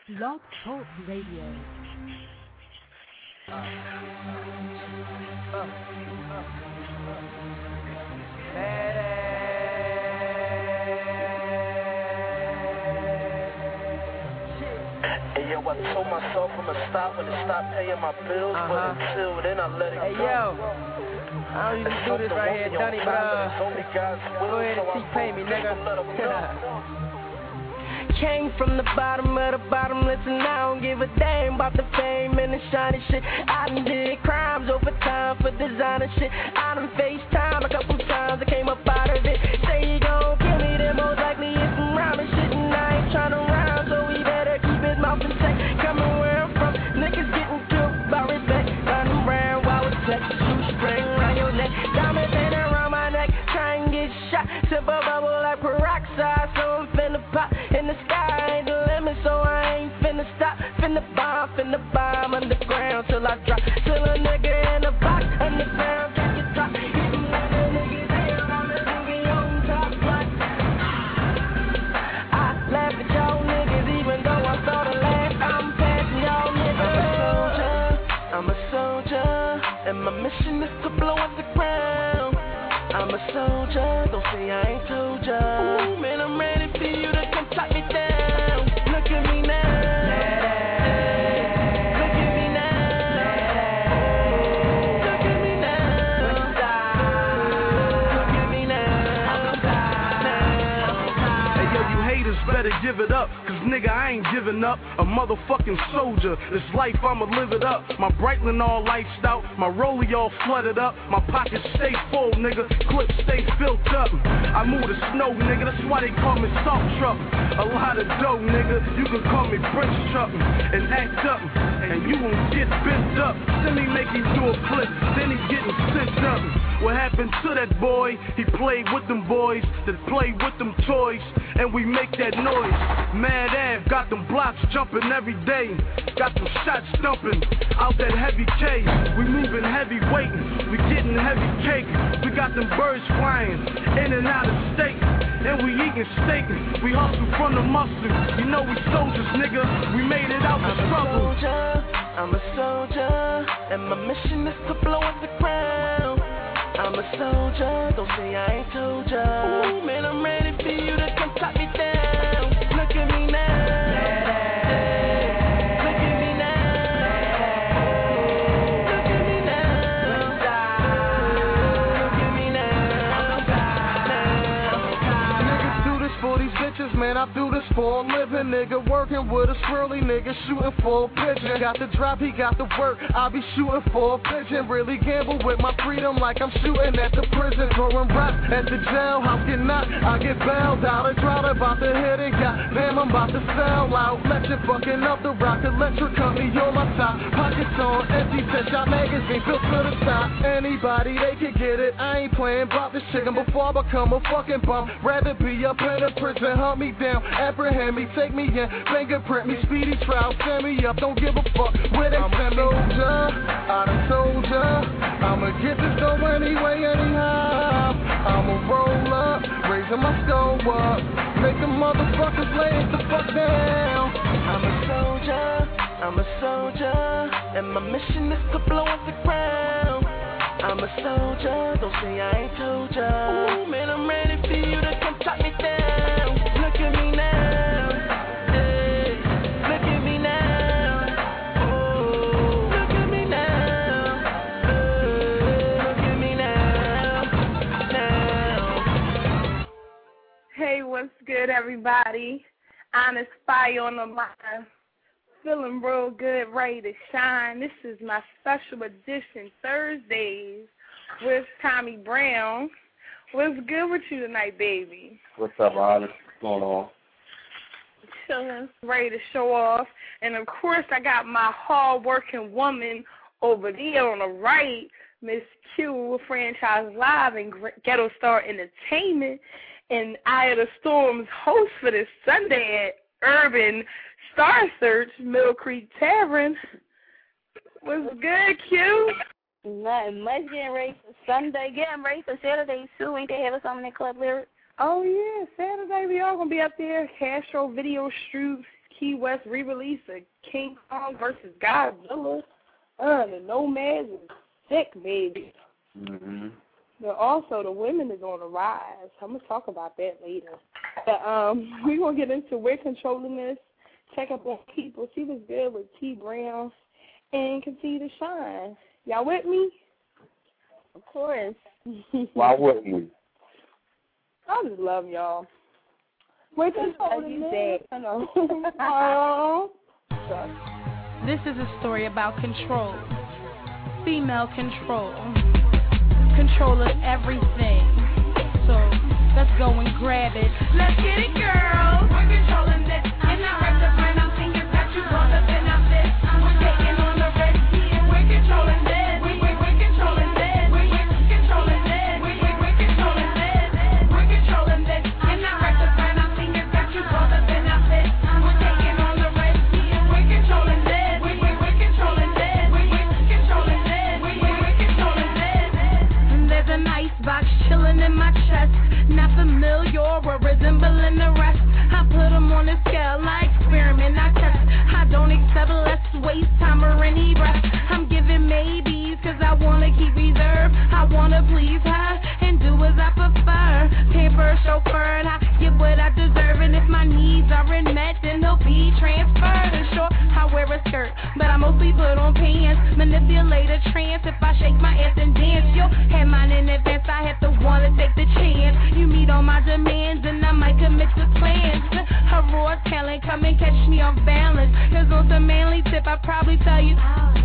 Blog Talk Radio. Hey yo, I told myself I'ma stop when it stop paying my bills, but until then I let it go. Hey yo, I don't usually do this right here, Dunny, but go ahead and T-pay me, nigga. Came from the bottom of the bottom, listen, I don't give a damn about the fame and the shiny shit. I done did crimes over time for designer shit. I done FaceTime a couple times, I came up out of it. Say you gon' kill me, then most likely it's some rhyming shit. And I ain't tryna rhyme, so he better keep his mouth in check. Coming where I'm from, niggas getting killed by respect. Running around while it's sex, shoestring around your neck. Diamonds hanging around my neck, try and get shot. Sip a bubble like peroxide, so I'm finna pop. In the sky ain't the limit, so I ain't finna stop. Finna bomb underground till I drop. Till a nigga in the box, underground, catch a drop. Hit them like a nigga down, I'm a nigga on top. Like, I laugh at y'all niggas, even though I saw the last. I'm passing y'all niggas. I'm a soldier, and my mission is to blow up the ground. I'm a soldier, don't say I ain't told ya. Ooh, man, I'm ready for you to come top me down. Look at me now. Look at me now. Look at me now. Look at me now. Hey yo, you haters better give it up, cause nigga I ain't giving up. A motherfucking soldier, this life I'ma live it up. My Breitling all lifed out, my rollie all flooded up. My pockets stay full, nigga, clips stay filled up. I move the snow, nigga, that's why they call me salt truck. A lot of dough, nigga, you can call me Prince Truck. And act up, and you won't get bent up. Then he make you do a flip, then he getting sent up. What happened to that boy? He played with them boys that played with them toys, and we make that noise. Mad Ave got them blocks jumping every day, got them shots dumping out that heavy K. We moving heavy weight, we getting heavy cake. We got them birds flying in and out of state, and we eating steak. We hustle from the muscle, you know we soldiers, nigga. We made it out the struggle. I'm a soldier, and my mission is to blow up the ground. I'm a soldier, don't say I ain't told ya. Ooh, man, I'm ready for you to come top me down. Look at me now. Look at me now. Look at me now. Look at me now. Niggas do this for these bitches, man, I do this for a living. Nigga working with a swirly nigga, shooting for a pigeon. Got the drop, he got the work, I be shooting for a pigeon. Really gamble with my freedom like I'm shooting at the prison. Throwing rocks at the jailhouse, get knocked, I get bailed out. A drought about to hit and goddamn, I'm about to sell out. Legend fucking up the rock, electric company on my top. Pockets on empty, set shot magazine built to the top. Anybody, they can get it, I ain't playing about this chicken before I become a fucking bum. Rather be up in a prison, hunt me down, apprehend me, take me in, fingerprint me, speedy trial, send me up, don't give a fuck where they send me. I done told ya, I'ma get this dough anyway, anyhow. I'ma roll up, raising my skull up, make the motherfuckers lay it the fuck down. I'm a soldier, and my mission is to blow up the ground. I'm a soldier, don't say I ain't told ya. Ooh, man, I'm ready for you to come top me down. Look at me now. Hey, look at me now. Oh, look at me now. Look at me now. Hey, what's good, everybody? Honest Fire on the line. Feeling real good, ready to shine. This is my special edition Thursdays with Tommy Brown. What's good with you tonight, baby? What's up, Honest? What's going on? Chilling, ready to show off. And, of course, I got my hard-working woman over there on the right, Miss Q, Franchise Live and Ghetto Star Entertainment, and Eye of the Storm's host for this Sunday at Urban Star Search, Mill Creek Tavern. What's good, Q? Nothing much. Getting ready for Sunday. Getting ready for Saturday, too. Ain't they having something in Club Lyric? Oh, yeah. Saturday, we all going to be up there. Castro Video Shoot, Key West re-release of King Kong versus Godzilla. The Nomads is sick, baby. Mm-hmm. But also, the women is on the rise. I'm going to talk about that later. But we're going to get into We're Controlling This. Check up on people. See what's good with T. Brown. And continue to shine. Y'all with me? Of course. Why wouldn't we? I just love y'all. We're Controlling This. I know. This is a story about control. Female control. Control of everything. So let's go and grab it. Let's get it, girl. We're controlling this. And I rectify our fingers that you brought up in our fist. We're taking on the red sea and we're controlling this. We're controlling this. We're controlling this. We're controlling this. We're controlling this. And I rectify our fingers that you brought up in our fist. We're taking on the red sea and we're controlling this. We're controlling this. We're controlling this. We're controlling this. There's an icebox chilling in my chest, not familiar or resembling the rest. I put them on a scale, I experiment, I test. I don't accept less waste time or any rest. I'm giving maybes cause I wanna keep reserve. I wanna please her and do as I prefer. Pamper, chauffeur, and I get what I deserve. And if my needs aren't met, then they'll be transferred. And sure, I wear a skirt, but I mostly put on pants. Manipulate a trance if I shake my ass and dance. You'll have mine in advance, I have to wanna take the chance. You meet all my demands and I might commit to plans. A raw talent, come and catch me off balance. Cause on some manly tip, I probably tell you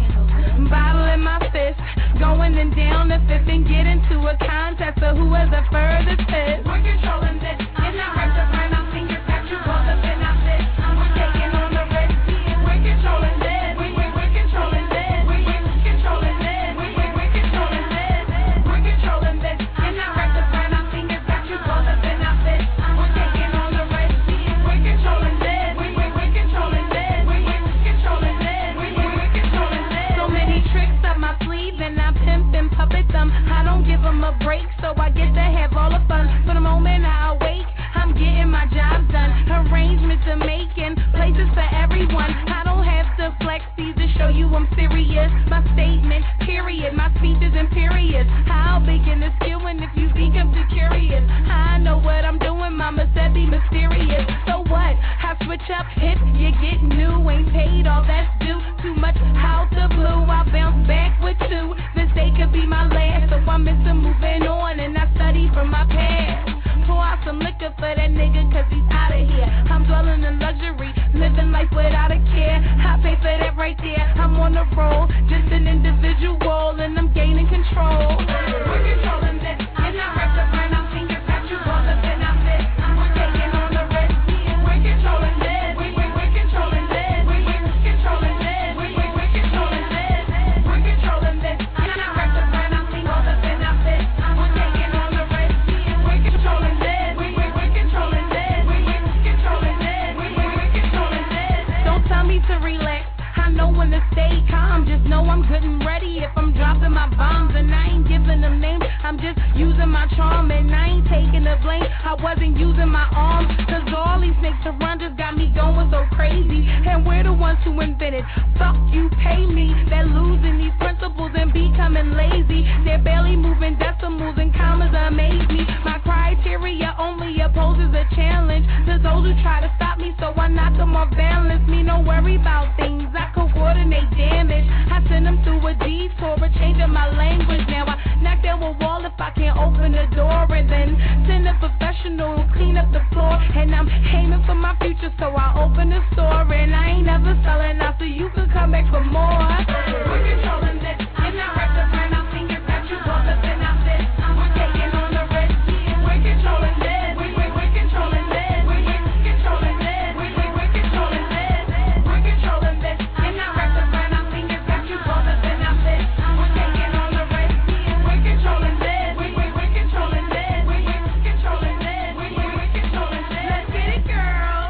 bottle in my fist, going and down the fifth and get into a contest of who has the furthest fist. We're controlling this, and I rectify our fingers that you brought up in our fist. We're taking on the red sea and we're controlling this. We're controlling this. We're controlling this. We're controlling this. We're controlling this, and I rectify our fingers that you brought up in our fist. We're taking on the red sea and we're controlling this. We're controlling this. We're controlling this. We're controlling this. So many tricks up my sleeve and I pimp and puppet them. I don't give them a break, so I get to have all the fun. For the moment I awake, I'm getting my job done. Arrangements are making places for everyone. I don't have to flex these to show you I'm serious. My statement, period. My speech is imperious. How begin to skill and if you become too curious? I know what I'm doing, mama said be mysterious. So what? I switch up if you get new. Ain't paid all that's due. Too much out the blue. I bounce back with two. This day could be my last. So I'm into moving on and I study from my past. Pour out some liquor for that nigga cause he's out of here. I'm dwelling in luxury, living life without a care. I pay for that right there. I'm on the roll, just an individual and I'm gaining control. We're controlling this, and I rectify our fingers that you brought up in our fist. We're taking on the red sea and we're controlling this. We're controlling this. We're controlling this. We're controlling this. We're controlling this, and I rectify our fingers up in our fist. We're taking on the red sea and we're controlling this. We're controlling this. We're controlling this. We're controlling this. Don't tell me to relax. I know when to stay calm. Just know I'm good and ready if I'm dropping my bombs. And I ain't giving them names, I'm just using my charm. And I ain't taking the blame, I wasn't using my arms. Cause all these snakes to run just got me going so crazy. And we're the ones who invented, fuck you, pay me. They're losing these principles and becoming lazy. They're barely moving decimals and commas amaze me. My criteria only opposes a challenge to those who try to stop me, so I knock them off balance. Me no worry about things, I coordinate damage. I send them through a detour, changing my language. Now I knock down a wall if I can't open the door, and then send a professional to clean up the floor. And I'm aiming for my future, so I open the store. And I ain't never selling out, so you can come back for more. We're controlling this, and I rectify our fingers that you brought up in our fist. We're taking on the red sea and we're controlling this. We're controlling this. We're controlling this. We're controlling this. We're controlling this, and I rectify our fingers that you brought up in our fist. We're taking on the red sea and we're controlling this. We're controlling this. We're controlling this. We're controlling this. Let's get it, girls.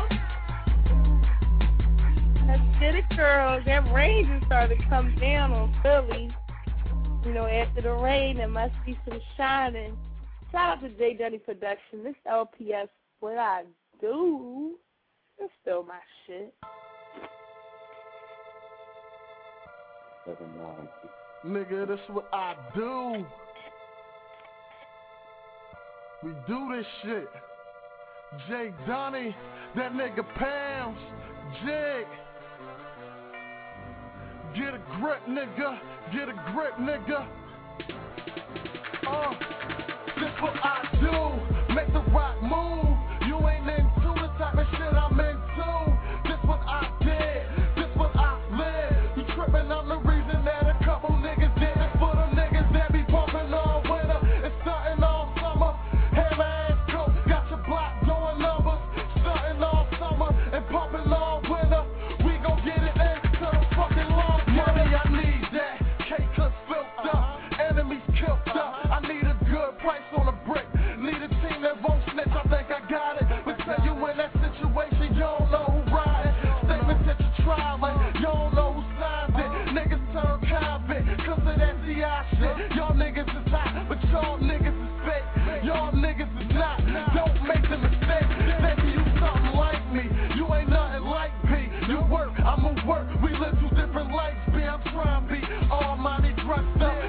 Let's get it, girls. That rain just started to come down on Philly. You know, after the rain, there must be some shining. Shout out to J. Dunny Production. This LPS, what I do. It's still my shit. 790. Nigga, this what I do. We do this shit. Jay Donnie, that nigga Pounds, Jig. Get a grip, nigga. Get a grip, nigga. This what I do. Make the rock move. You ain't into the type of shit I'm into. This what I did. This what I live. You trippin', I'm the reason that a couple niggas did it. For them niggas that be bumpin' all winter and starting all summer. Have ass coat, got your block doing numbers. Starting all summer and pumping all winter. We gon' get it into the fucking long money. I need that. K-Clips built up, enemies killed up. I need a good price on a brick. Need a team that won't snitch. I think I got it. But tell you in that situation, you don't know who riding. Statements that you trialing, you don't know who signed it. Niggas turn convict, cause of that DI shit. Y'all niggas is hot, but y'all niggas is fake. Y'all niggas is not. Don't make the mistake. Maybe you something like me. You ain't nothing like me. You work, I'ma work. We live two different lives, B. I'm trying to be almighty dressed up.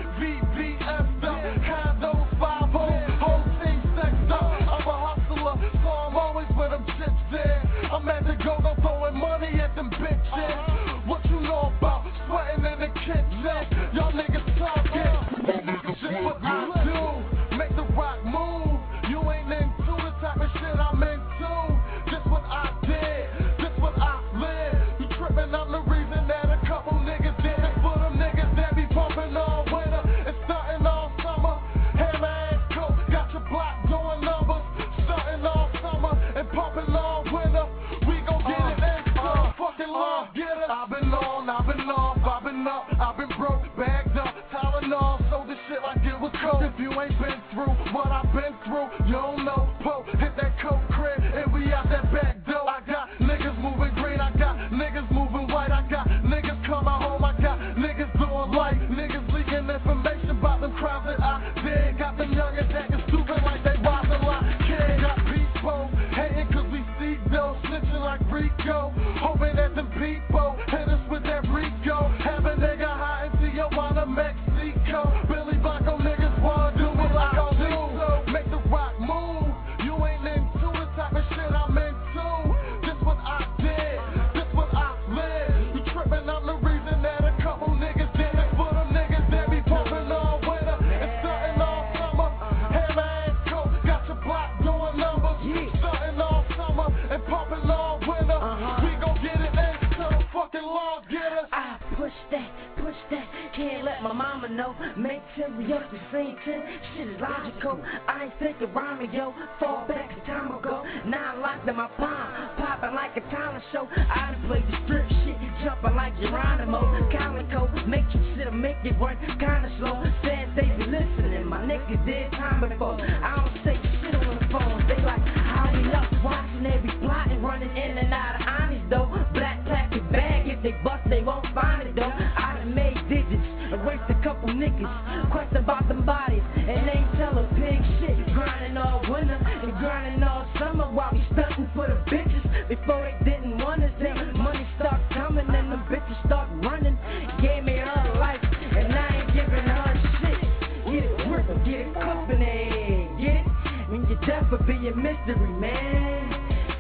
VVS'd up. Condos, 5 whole team sexed up. I'm a hustler, so I'm always with them chips there. I'm at the go-go throwing money at them bitches. What you know about sweating in the kitchen? Y'all niggas talking. Just what I do. Make the rock move. You ain't into the type of shit I'm into. Just what I did. Just what I live. You trippin', I'm the reason that a couple niggas did it. For them niggas that be pumping all winter and starting all summer. Have ass coat, got your block doing numbers. Starting all summer and pumping all winter. We gon' get it into fucking long. Get it. I've been on, I've been off, I've been up, I've been broke, bagged up, Tylenol, so this shit like it was cold. If you ain't been through what I've been through, you don't know. Po, hit that coke crib, and we out that back door. I got niggas moving green, I got niggas moving white, I got niggas coming home, I got niggas doing light, niggas leaking information about them crimes that I did. Got them youngins acting stupid like they robbing like kids. Got people hating cause we see those snitching like Rico, hoping that them people hit us with that Rico. Have a nigga high into your wanna Mexico. Billy Blanco niggas wanna do what I do. Make the rock move. You ain't into the type of shit I'm into. This what I did. This what I live. You trippin', I'm the reason that a couple niggas did it. For them niggas that be pumping all winter and starting all summer. Have ass coat, got your block doing numbers. Starting all summer and pumping all winter. We gon' get it into the fucking long getters. I push that, can't let my mama know. Make till we up the same tin, shit is logical. I ain't thinking rhyming, yo, fall back a time ago. Now I'm locked in my palm, popping like a talent show. I done played the strip shit, jumping like Geronimo. Calico, make you sit or make it run kinda slow. Fans, they be listening, my niggas did time before. I don't say shit on the phone, they like, how we up, watching every plotting, running in and out of honest though. Black plastic bag, if they bust, they won't find it though. I done made digits, erased a couple niggas, question about them bodies, and they tell a pig shit. Grinding all winter and grinding all summer while we stunting for the bitches. Before they didn't want us, then money start coming and them bitches start running. Gave me her life, and I ain't giving her shit. Get it grip, get it company, get it? When you're deaf, but be a mystery, man.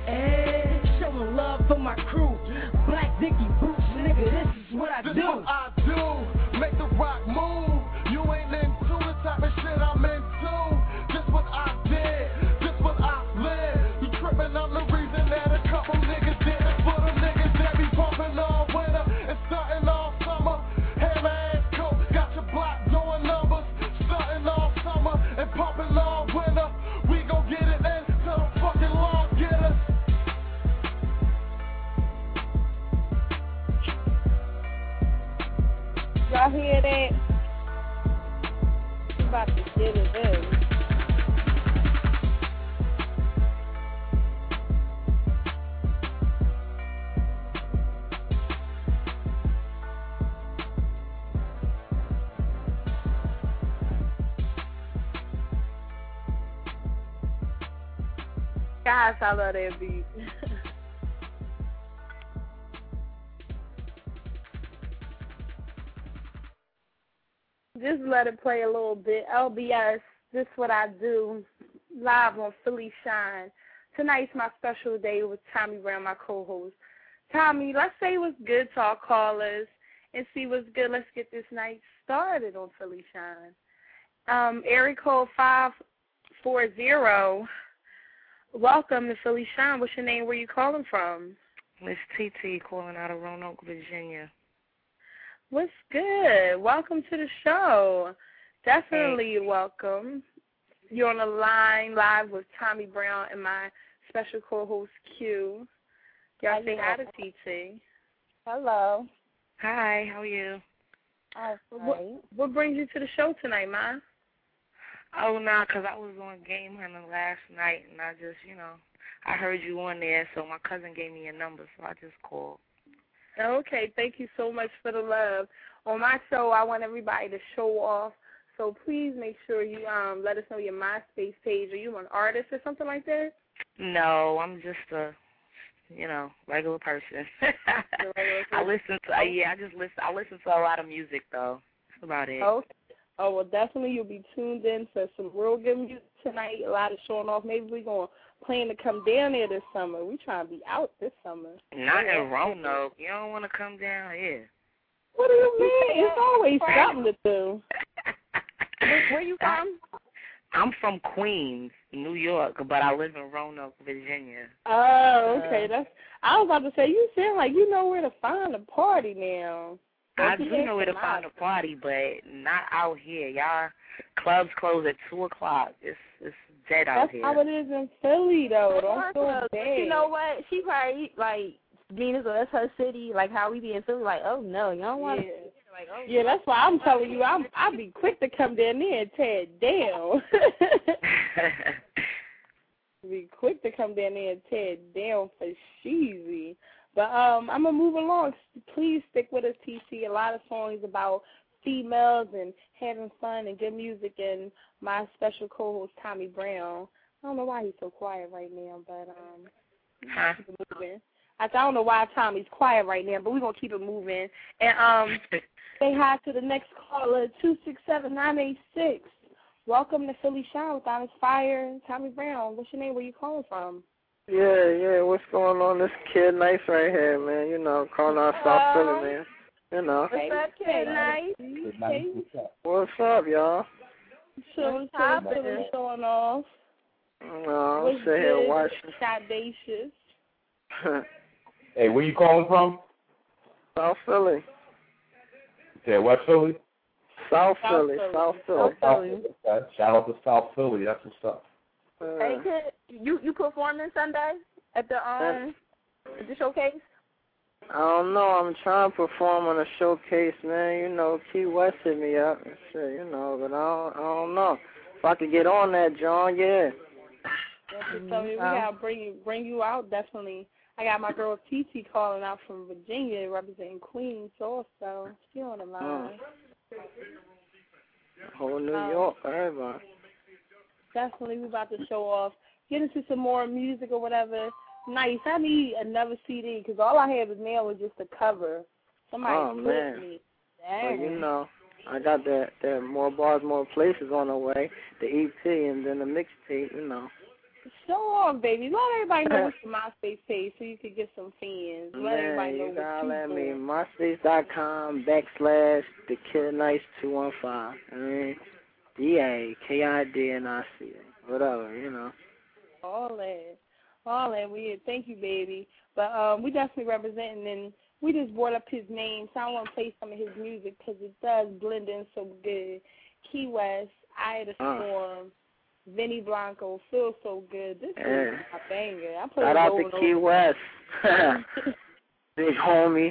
Hey, showing love for my crew. Black Dickie Boots, nigga, this is what I do. This what I do. Make the rock move. You ain't into the type of shit I'm into. This what I did. This what I live. You trippin', I'm the reason that a couple niggas did it. For them niggas that be pumping all winter and starting all summer. Have ass coat, got your block doing numbers. Starting all summer and pumping all winter. We gon' get it into the fucking long getters. Y'all hear that? We about to get it in. Guys, I love that beat. Just let it play a little bit. LBS, this is what I do, live on Philly Shine. Tonight's my special day with Tommy Brown, my co-host. Tommy, let's say what's good to our callers and see what's good. Let's get this night started on Philly Shine. Area code 540. Welcome to Philly Shine. What's your name? Where you calling from? Miss TT calling out of Roanoke, Virginia. What's good? Welcome to the show. Definitely Hey. welcome. You're on the line live with Tommy Brown and my special co-host Q. Y'all say hi to TT. Hello. Hi, how are you? What brings you to the show tonight, Ma? Oh, no, because I was on Game Hunter last night, and I just, I heard you on there, so my cousin gave me your number, so I just called. Okay, thank you so much for the love. On my show, I want everybody to show off, so please make sure you let us know your MySpace page. Are you an artist or something like that? No, I'm just a, regular person. I listen to, I listen to a lot of music, though. That's about it. Okay. Oh, well, definitely you'll be tuned in for some real good music tonight, a lot of showing off. Maybe we're going to plan to come down there this summer. We're trying to be out this summer. Not in Roanoke. You don't want to come down here. What do you mean? It's always something to do. Where you from? I'm from Queens, New York, but I live in Roanoke, Virginia. Oh, okay. I was about to say, you sound like you know where to find a party now. I do know where to find a party, but not out here. Y'all clubs close at 2 o'clock. It's dead out here. That's how it is in Philly, though. Don't feel bad. You know what? She probably, being as though that's her city, like how we be in Philly, like, oh, no, you don't want to. Yeah, that's why I'm telling you, I'll be quick to come down there and tear it down. Be quick to come down there and tear it down for sheezy. But I'm going to move along. Please stick with us, TC. A lot of songs about females and having fun and good music, and my special co-host, Tommy Brown. I don't know why he's so quiet right now, but keep it moving. I don't know why Tommy's quiet right now, but we're going to keep it moving. And say hi to the next caller, 267-986. Welcome to Philly Shine with Honest Fire. Tommy Brown, what's your name? Where you calling from? Yeah, what's going on? This Kid Nice right here, man. Calling out South Philly, man. What's up, Kid Nice? What's up, y'all? Showing off. No, I'm sitting here watching. Audacious. Hey, where you calling from? South Philly. Yeah, what Philly? South Philly. Shout out to South Philly. That's what's up. Hey, kid, you performing Sunday at the showcase? I don't know. I'm trying to perform on a showcase, man. Key West hit me up and shit, but I don't know. If I could get on that, John, yeah. So we gotta bring you out, definitely. I got my girl TT calling out from Virginia, representing Queens also. She on the line. Whole New York, everybody. Definitely, we about to show off. Get into some more music or whatever. Nice. I need another CD because all I had now was just a cover. Somebody put me. Well, I got that More Bars, More Places on the way, the EP, and then the mixtape, Show off, baby. Let everybody know what's your MySpace page so you can get some fans. Let everybody know what you're doing. MySpace.com/TheKidNice215. DAKIDNIC. Whatever, All that. Thank you, baby. But we definitely representing, and we just brought up his name, so I want to play some of his music because it does blend in so good. Key West, Eye of the Storm, Vinny Blanco, Feel So Good. This is a banger. Shout out to Key West. Big homie.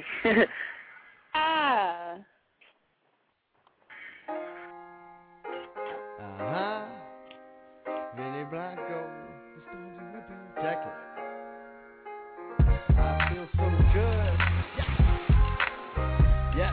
Vinny Blanco, the Stones and Whipping. Check it. I feel so good. Yes.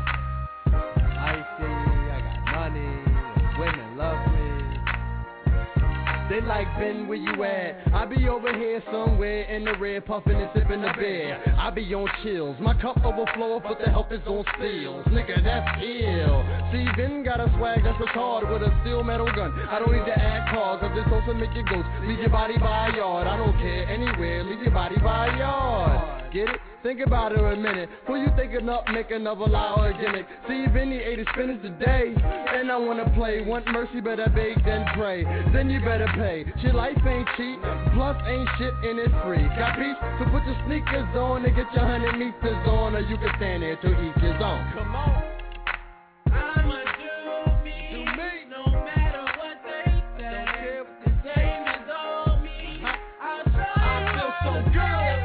I see, I got money, women love me. They like, Ben, where you at? I be over here somewhere in the red, puffin' and sippin' the beer. I be on chills, my cup overflow, but the help is on steals. Nigga, that's ill. See, Ben got a swag that's retarded with a steel metal gun. I don't need to add cars, I'm just supposed to make your ghost leave your body by a yard. I don't care anywhere, leave your body by a yard. Get it? Think about it a minute. Who you thinking up, make another lie or a gimmick? See, Vinny ate his spinach today, and I wanna play. Want mercy, better beg than pray. Then you better pay. Shit, life ain't cheap, plus ain't shit in it free. Got peace? So put your sneakers on and get your 100 meters on, or you can stand there till each is on. Come on. I'ma do me, no matter what they say. Don't care what the game is on me. I'll show you. I feel so good.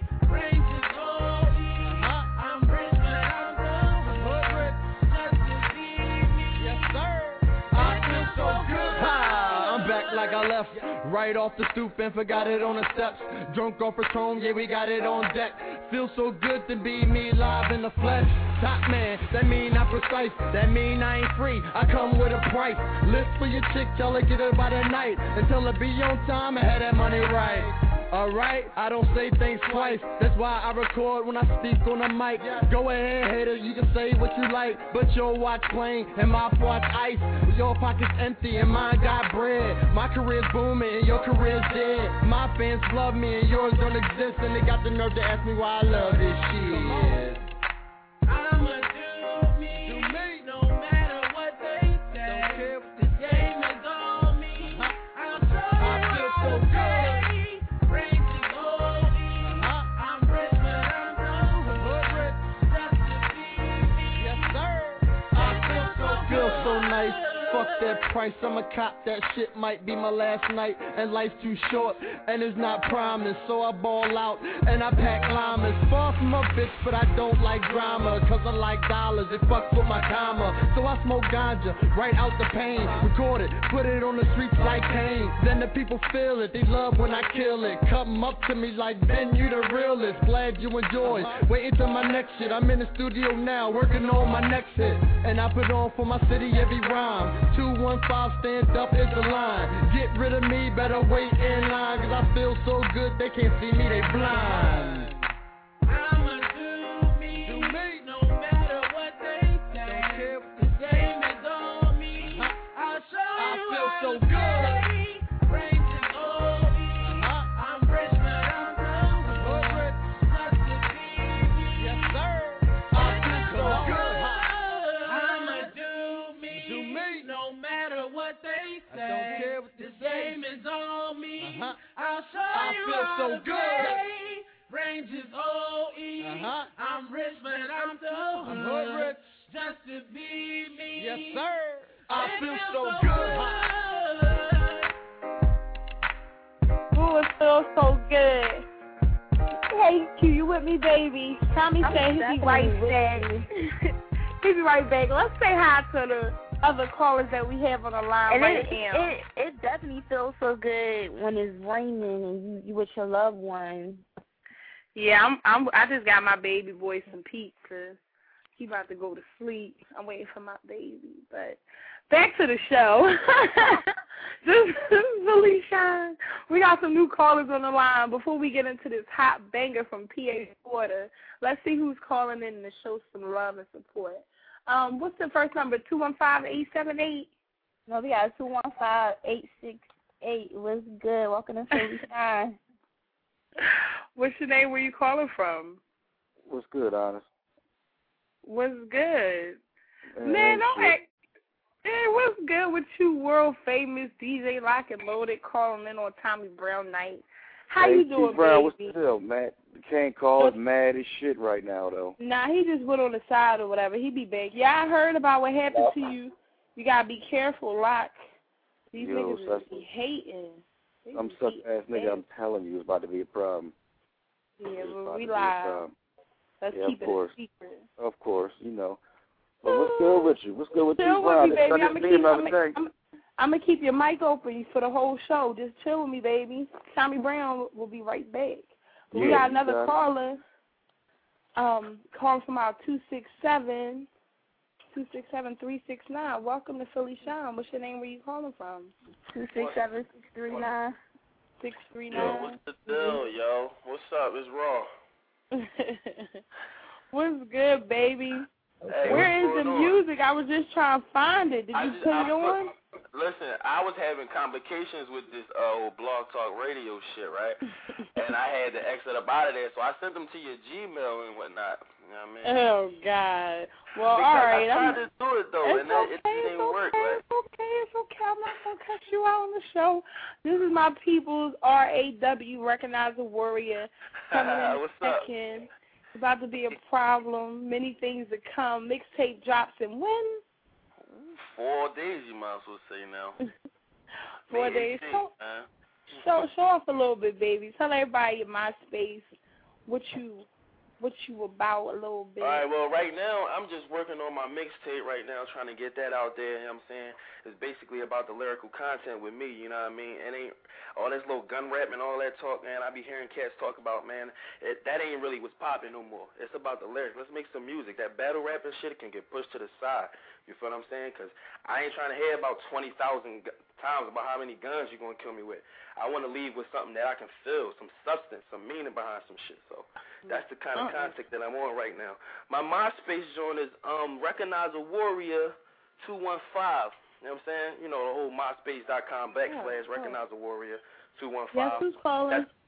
Like I left right off the stoop and forgot it on the steps. Drunk off Patron, yeah, we got it on deck. Feels so good to be me live in the flesh. Top man, that mean I'm precise. That mean I ain't free, I come with a price. Lift for your chick, tell her get her by the night. And tell her be on time and have that money right. Alright, I don't say things twice. That's why I record when I speak on the mic. Go ahead, hater, you can say what you like, but your watch plain and my watch ice. Your pocket's empty and mine got bread. My career's booming and your career's dead. My fans love me and yours don't exist, and they got the nerve to ask me why I love this shit. I'ma do me, no matter what they say. Don't care what the game is on me. I'll show you. I feel so good. Feel so nice, fuck that price, I'ma cop that shit, might be my last night, and life's too short, and it's not promised, so I ball out, and I pack llamas, far from a bitch, but I don't like drama, cause I like dollars, it fucks with my karma, so I smoke ganja, right out the pain, record it, put it on the streets like Kane, then the people feel it, they love when I kill it, come up to me like, Ben, you the realest, glad you enjoyed, waiting till my next shit, I'm in the studio now, working on my next hit, and I put on for my city every rhyme, 215 stand up is the line, get rid of me, better wait in line, cause I feel so good, they can't see me, they blind. I'ma do me, no matter what they say. Don't care what the game is on me. I'll show you. I feel so good. Range is OE. I'm rich, but I'm so rich. Just to be me. Yes, sir. I feel so good. I'ma do me, no matter what they say. I don't care what the game is on me. I'll show I you. feel so good. Range is OE. I'm rich, but I'm so hood rich. Just to be me. Yes, sir. I feel so good. Ooh, it feels so good. Hey, Q, you with me, baby? Tommy said he'll be right back. He'll be right back. Let's say hi to the other callers that we have on the line and right now. It definitely feels so good when it's raining and you with your loved one. Yeah, I just got my baby boy some pizza. He about to go to sleep. I'm waiting for my baby. But back to the show. This is Billy Shine. We got some new callers on the line. Before we get into this hot banger from PA Florida, let's see who's calling in to show some love and support. What's the first number? 215-878? No, we got 215-868. What's good? Welcome to Billy Shine. What's your name? Where you calling from? What's good, Honest? What's good? Man, don't act. Hey, what's good with you, world famous DJ Lock and Loaded, calling in on Tommy Brown night? How you doing, Brown, baby? what's the deal, man? Can't call it mad as shit right now, though. Nah, he just went on the side or whatever. He be back. Yeah, I heard about what happened to you. You gotta be careful, Lock. These niggas be hating. I'm such ass nigga. I'm telling you, it's about to be a problem. Yeah, but we live. Let's keep it a secret. Of course, you know. But what's good with you? What's good with you, Chill with me, baby. I'm going to keep your mic open for the whole show. Just chill with me, baby. Tommy Brown will be right back. But we got another caller calling from our 267. 267-369. Welcome to Philly Shine. What's your name? Where you calling from? 267-639. 639. Yo, what's the deal, yo? What's up? It's Raw. What's good, baby? Hey, where is the music? On? I was just trying to find it. Did you put it on? Listen, I was having complications with this old Blog Talk Radio shit, right? And I had to exit up out of there, so I sent them to your Gmail and whatnot. You know what I mean? Oh, God. Well, because all right. I tried to do it, though, and it didn't work, right? It's okay. I'm not going to cut you out on the show. This is my people's RAW, Recognize a Warrior, coming in What's second. It's about to be a problem. Many things to come. Mixtape drops in when? 4 days, you might as well say now. 4 days. Show off a little bit, baby. Tell everybody your MySpace, what you about a little bit. All right, well, right now, I'm just working on my mixtape right now, trying to get that out there, you know what I'm saying? It's basically about the lyrical content with me, you know what I mean? It ain't all this little gun rap and all that talk, man, I be hearing cats talk about, man, that ain't really what's popping no more. It's about the lyrics. Let's make some music. That battle rap and shit can get pushed to the side, you feel what I'm saying? Because I ain't trying to hear about 20,000 times about how many guns you're going to kill me with. I want to leave with something that I can feel, some substance, some meaning behind some shit. So that's the kind of content that I'm on right now. My MySpace joint is Recognize a Warrior 215. You know what I'm saying? You know, the whole MySpace.com / Recognize a Warrior 215. Yes, who's calling? That's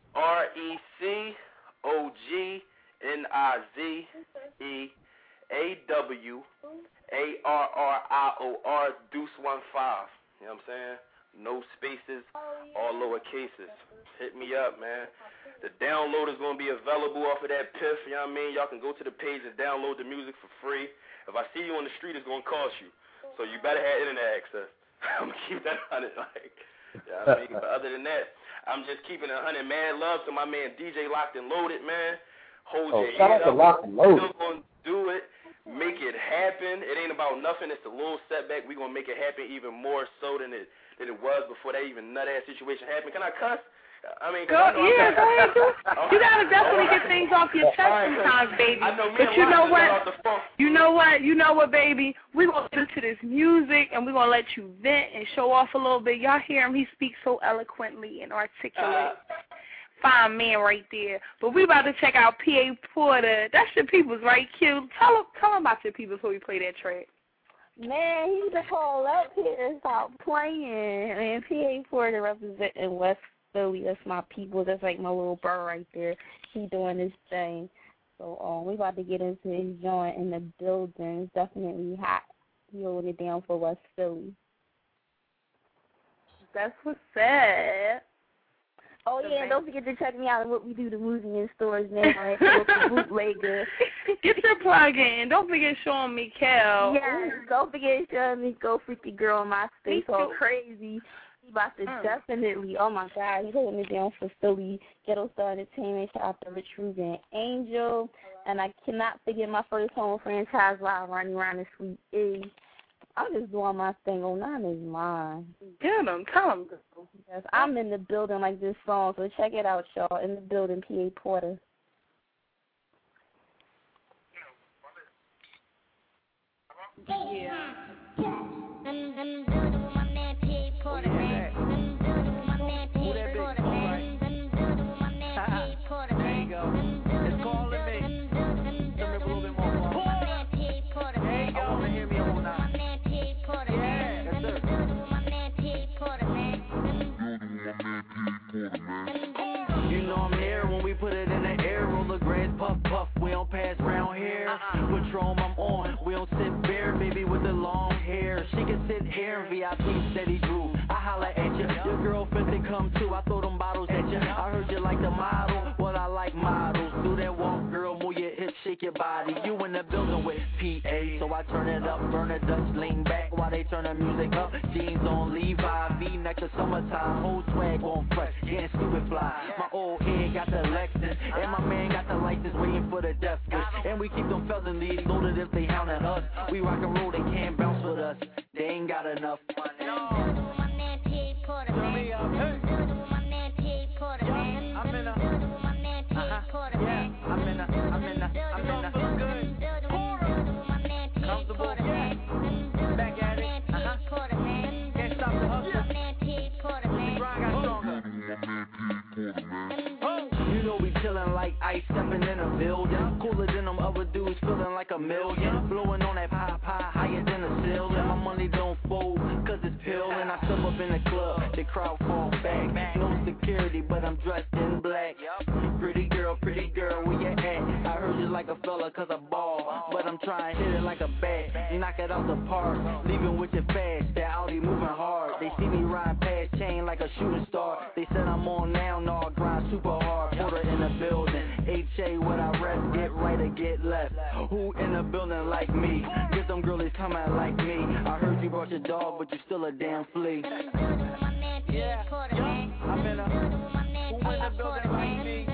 RecognizeAwarrior 215. You know what I'm saying? No spaces, all lower cases. Hit me up, man. The download is going to be available off of that Piff, you know what I mean? Y'all can go to the page and download the music for free. If I see you on the street, it's going to cost you. So you better have internet access. I'm going to keep that 100, like, you know what I mean? But other than that, I'm just keeping it 100. Mad love to my man DJ Locked and Loaded, man. Hold your head up. Locked and Loaded. Still going to do it. Make it happen. It ain't about nothing. It's a little setback. We're going to make it happen even more so than it was before that even nut-ass situation happened. Can I cuss? I mean, go ahead. You gotta definitely get things off your chest sometimes, baby. But you know what? You know what, baby? We're gonna get into this music and we're gonna let you vent and show off a little bit. Y'all hear him? He speaks so eloquently and articulate. Fine man right there. But we about to check out P.A. Porter. That's your people's, right, Q? Tell him about your people's before we play that track. Man, he just called up here and stop playing. And P.A. Porter representing West Philly. That's my people. That's like my little bro right there. He doing his thing. So we about to get into his joint in the building. It's definitely hot. He holding it down for West Philly. That's what's up. Oh, yeah, and don't forget to check me out on What We Do the Movie in stores now. Right? Bootlegger. Get your plug in. Don't forget showing me Kel. Yes, don't forget showing me Go Freaky Girl on MySpace. All crazy. He about to definitely, oh, my God, he's holding it down for Philly. Ghetto Star Entertainment. Shout out to Rich Ruben Angel. And I cannot forget my first home franchise live, Ronnie Ron and Sweet E. I'm just doing my thing. 09 is mine. Get him. Tell him. Yes, I'm in the building like this song, so check it out, y'all. In the building, P.A. Porter. Yeah. In the building with my man P.A. Porter, man. In the building with my man P.A. Porter, man. In the building with my man P.A. Porter, man. There you go. It's calling me. Tell me a little bit more. There you go. I want to hear me all night. You know I'm here when we put it in the air. Roller grades, puff, puff. We don't pass round here. Patron, I'm on. We don't sit bare, baby, with the long hair. She can sit here, VIP steady drew. I holla at you. Your girlfriend they come too. I throw them bottles at you. I heard you like the model. Well, I like models. Do that walk, girl. Move your hips, shake your body. You in the building with PA. So I turn it up, burn it, Dutch, lean back while they turn the music up. Jeans on Levi, V-neck to summertime. Whole swag on fresh, getting stupid fly. My old head got the Lexus, and my man got the license waiting for the death wish. And we keep them fellas leads loaded if they hound at us. We rock and roll, they can't bounce with us. They ain't got enough money. I'm in a comfortable, feeling like a million. Blowing on that pop high, higher than the ceiling. My money don't fold, cause it's peeling. I step up in the club, the crowd fall back. No security, but I'm dressed in black. Pretty girl, where you at? I heard you like a fella cause I ball, but I'm trying to hit it like a bat. Knock it out the park, leaving with your fast. That Audi moving hard. They see me riding past chain like a shooting star. They said I'm on now, no, I grind super hard. Put her in the building. HA, what I rep, get right or get left. Who in the building like me? Get them girlies coming like me. I heard you brought your dog, but you still a damn flea. Yeah, I'm in a. Who in the building like me?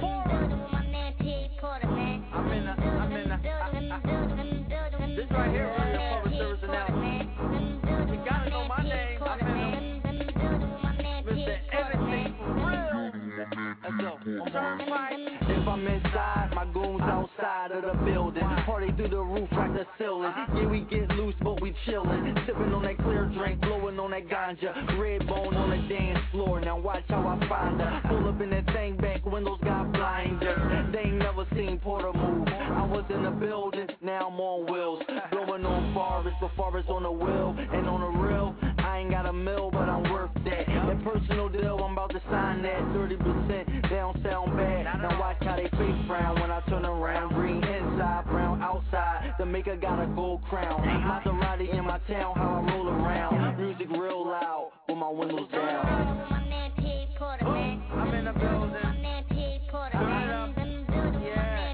I'm in a. This right here is a public service announcement. You gotta know my name. I'm in a. Mr. Everything for real. Let's go. If I'm inside, my goons outside of the building. Party through the roof like the ceiling. Yeah, we get loose, but we chillin'. Sippin' on that clear drink, blowin' on that ganja. Red bone on the dance floor. Now watch how I find her. Pull up in that thing, back windows got blinders. They ain't never seen Porter move. I was in the building, now I'm on wheels. Blowin' on Forest, but Forest on the wheel. And on the real, I ain't got a mill, but I'm worth that. That personal deal, I'm about to sign that. 30%, they don't sound bad. Now watch how they face brown when I turn around. Green inside, brown outside. The maker got a gold crown. Maserati in my town, how I roll around. Music real loud, with my windows down. I'm in the building. Turn it up. Yeah.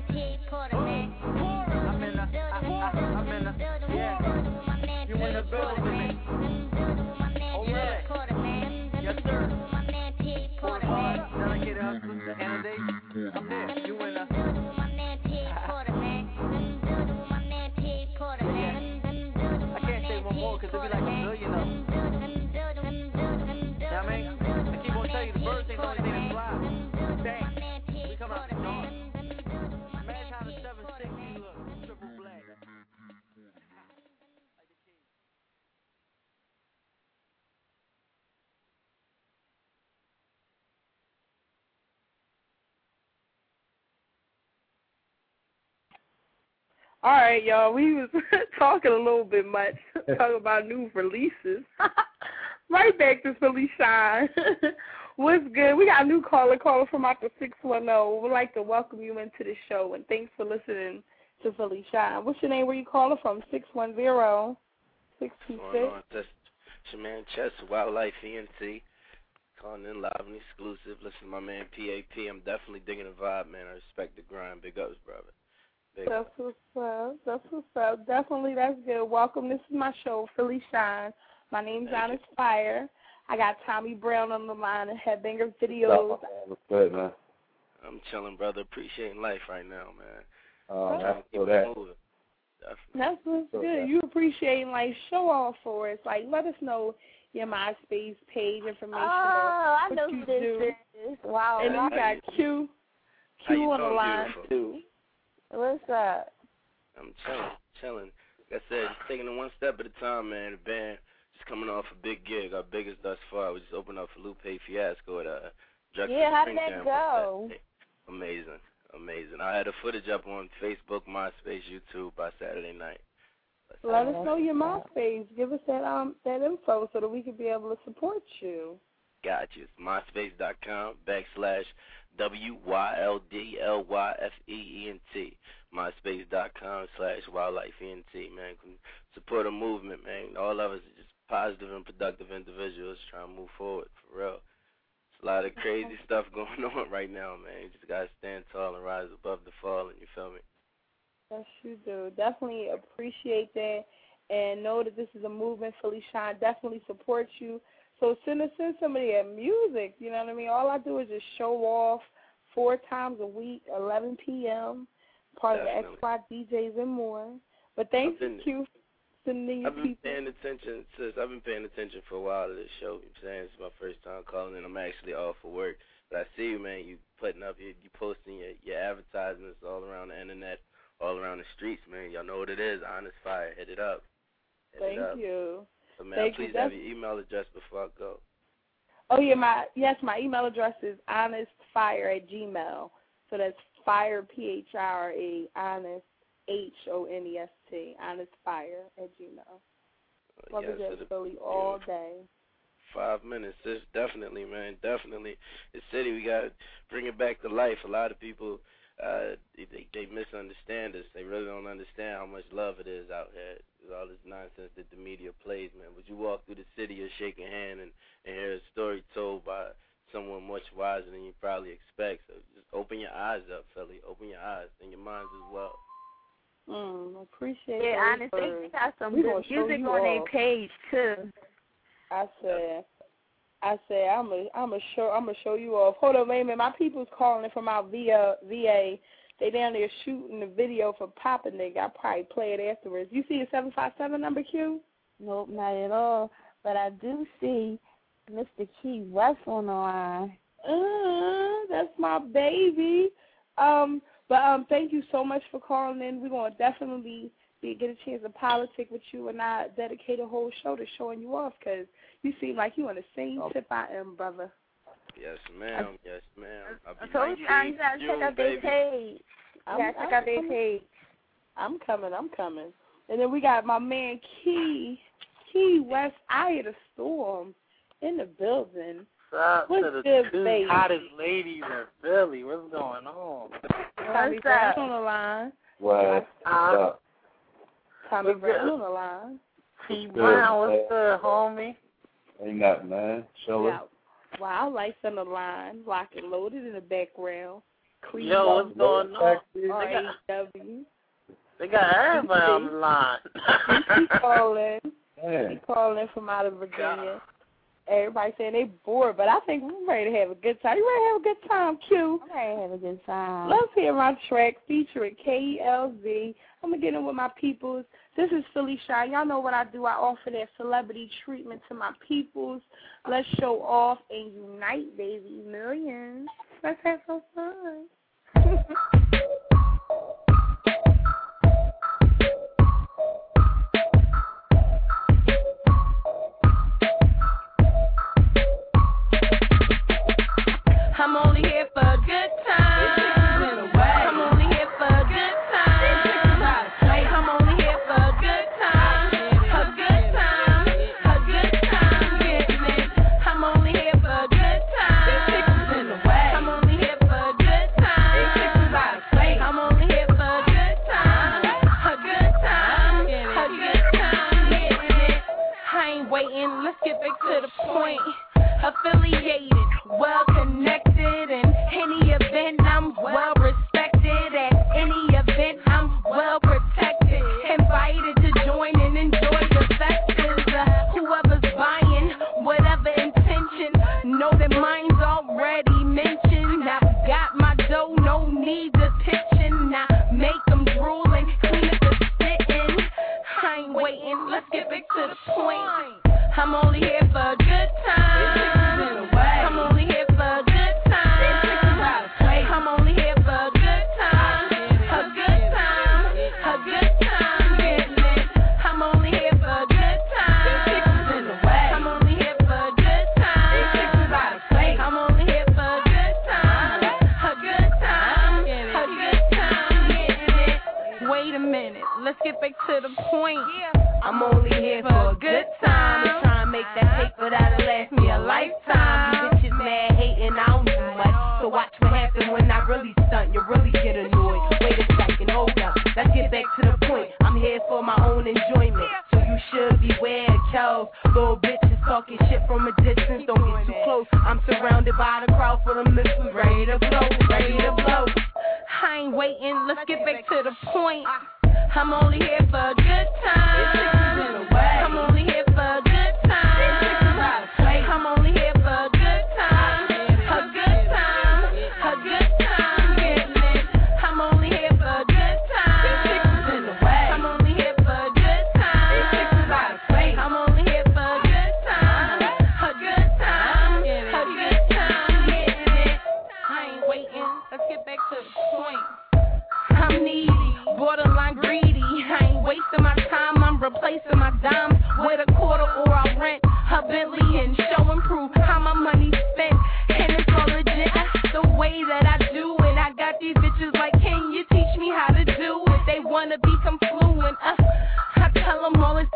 I'm in the, yeah. You in the building with me. Oh, yeah. Yes, sir. Delicate husband, candidate. I'm there. You in the. I can't say one more because it'll be like a billion of them. You know what I mean? I keep on telling you the birds ain't the only thing that fly. Dang. We come out the dawn. Imagine how the 760 look. Triple black. All right, y'all. We was talking a little bit much, talking about new releases. Right back to Philly Shine. What's good? We got a new caller from out the 610. We'd like to welcome you into the show, and thanks for listening to Philly Shine. What's your name? Where you calling from? 610-626. That's your man Chess, Wildlife ENT. Calling in live and exclusive. Listen to my man PAP. I'm definitely digging the vibe, man. I respect the grind. Big ups, brother. That's what's up. That's what's up. Definitely, that's good. Welcome. This is my show, Philly Shine. My name's Honest Fire. I got Tommy Brown on the line and Headbanger Videos. What's good, man? I'm chilling, brother. Appreciating life right now, man. Oh, that's so that. That's what's good. You appreciating life. Show off for us. Like, let us know your MySpace page information. Oh, I know who this is. Wow. And then we got Q on the line, too. What's up? I'm chilling. Like I said, just taking it one step at a time, man. The band just coming off a big gig, our biggest thus far. We just opened up for Lupe Fiasco at Drexel. Yeah, how did that go? Amazing. I had the footage up on Facebook, MySpace, YouTube by Saturday night. Let us know your MySpace. Give us that info so that we can be able to support you. Got you. It's myspace.com/ WYLDLYFEENT. MySpace.com / WildlifeENT, man. Support a movement, man. All of us are just positive and productive individuals trying to move forward, for real. There's a lot of crazy stuff going on right now, man. You just got to stand tall and rise above the falling, you feel me? Yes, you do. Definitely appreciate that and know that this is a movement. Philly Shine definitely supports you. So send some of their music, you know what I mean? All I do is just show off 4 times a week, 11 p.m., part Definitely. of the XY DJs and more. But thanks, Q, for sending your people. Paying attention, sis. I've been paying attention for a while to this show. You know what I'm saying? It's my first time calling in. I'm actually off for work. But I see you, man. You putting up, you posting your advertisements all around the internet, all around the streets, man. Y'all know what it is. Honest Fire. Hit it up. Thank you. So, man, please have your email address before I go. Oh, yeah, my email address is honestfire@gmail.com. So that's fire, PHRA, honest, HONEST, Honest Fire at Gmail. Love yes, it, Philly all day. 5 minutes, this definitely, man, definitely. The city, we got to bring it back to life. A lot of people, they misunderstand us. They really don't understand how much love it is out here. There's all this nonsense that the media plays, man. But you walk through the city, you're shaking hand and hear a story told by someone much wiser than you probably expect. So just open your eyes up, Philly. Open your eyes and your minds as well. Appreciate it. Yeah, honestly, they got some good music on their page too. I said, I'm show you off. Hold on, wait a minute. My people's calling from our VA. They down there shooting the video for Papa Nigga. I'll probably play it afterwards. You see a 757 number, Q? Nope, not at all. But I do see Mr. Key West on the line. That's my baby. But thank you so much for calling in. We're going to definitely get a chance to politic with you, and I dedicate a whole show to showing you off because you seem like you on the same tip I am, brother. Yes, ma'am. Yes, ma'am. I told you, you got to check out their page. You got to check out their page. I'm coming. And then we got my man Key West, Eye of the Storm, in the building. What's up to the two hottest ladies in Philly? What's going on? Tommy Brown on the line. What's up? Tommy Brown on the line. T. Brown, what's good, homie? Ain't nothing, man. Chilling. Wow, lights on the line, lock and loaded in the background. Yo, what's going on? They got everybody on the line. He calling. He calling from out of Virginia. Everybody saying they bored, but I think we're ready to have a good time. You ready to have a good time, Q? I'm ready to have a good time. Let's hear my track featuring KLZ. I'm going to get in with my peoples. This is Philly Shy. Y'all know what I do. I offer that celebrity treatment to my peoples. Let's show off and unite, baby. Millions. Let's have some fun. I'm only here for a good time. I'm only here for a good time. I'm only here for a good time. A good time. A good time. Getting it. I'm only here for a good time. I'm only here for a good time. I'm only here for a good time. A good time. A good time. Getting it. I ain't waiting. Let's get back to the point. Affiliated, well connected, in any event I'm well respected. At any event I'm well protected. Invited to join and enjoy the festives. Whoever's buying, whatever intention, know that mine's already mentioned. Now got my dough, no need to pitching. Now make them drool and clean up the spitting. I ain't waiting, let's get back to the point. I'm only here for a good time. I'm only here for a good time. I'm only here for a good time. A good time. A good time. Getting it. I'm only here for a good time. I'm only here for a good time. I'm only here for a good time. A good time. A good time. Getting it. Wait a minute. Let's get back to the point. I'm only here for a good time. And try and make that paper that'll last me a lifetime. You bitches mad, hating, I don't do much. So watch what happens when I really stunt. You really get annoyed. Wait a second, hold up. Let's get back to the point. I'm here for my own enjoyment. So you should beware of cows. Little bitches talking shit from a distance. Don't get too close. I'm surrounded by the crowd for the missiles. Ready to blow, ready to blow. I ain't waiting. Let's get back to the point. I'm only here for a good time. I'm only here for a good time. I'm only here for a good time. A good time. A good time. Getting it. I'm only here for a good time. I'm only here for a good time. I'm only here for a good time. A good time. A good time. Getting it. I ain't waiting. Let's get back to the point. I'm needy, borderline greedy. I ain't wasting my time.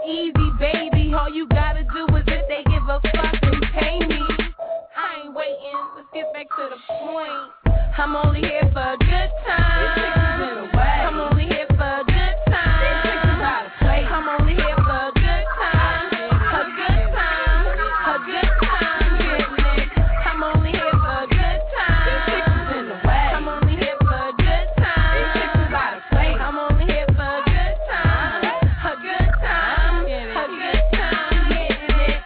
easy, baby. All you gotta do is if they give a fuck and pay me. I ain't waiting. Let's get back to the point. I'm only here for a good time. I'm only here for a good time. I'm only here for a good time. A good time. A good time. Getting it. I'm only here for a good time. I'm only here for a good time. I'm only here for a good time. A good time. A good time. Getting it.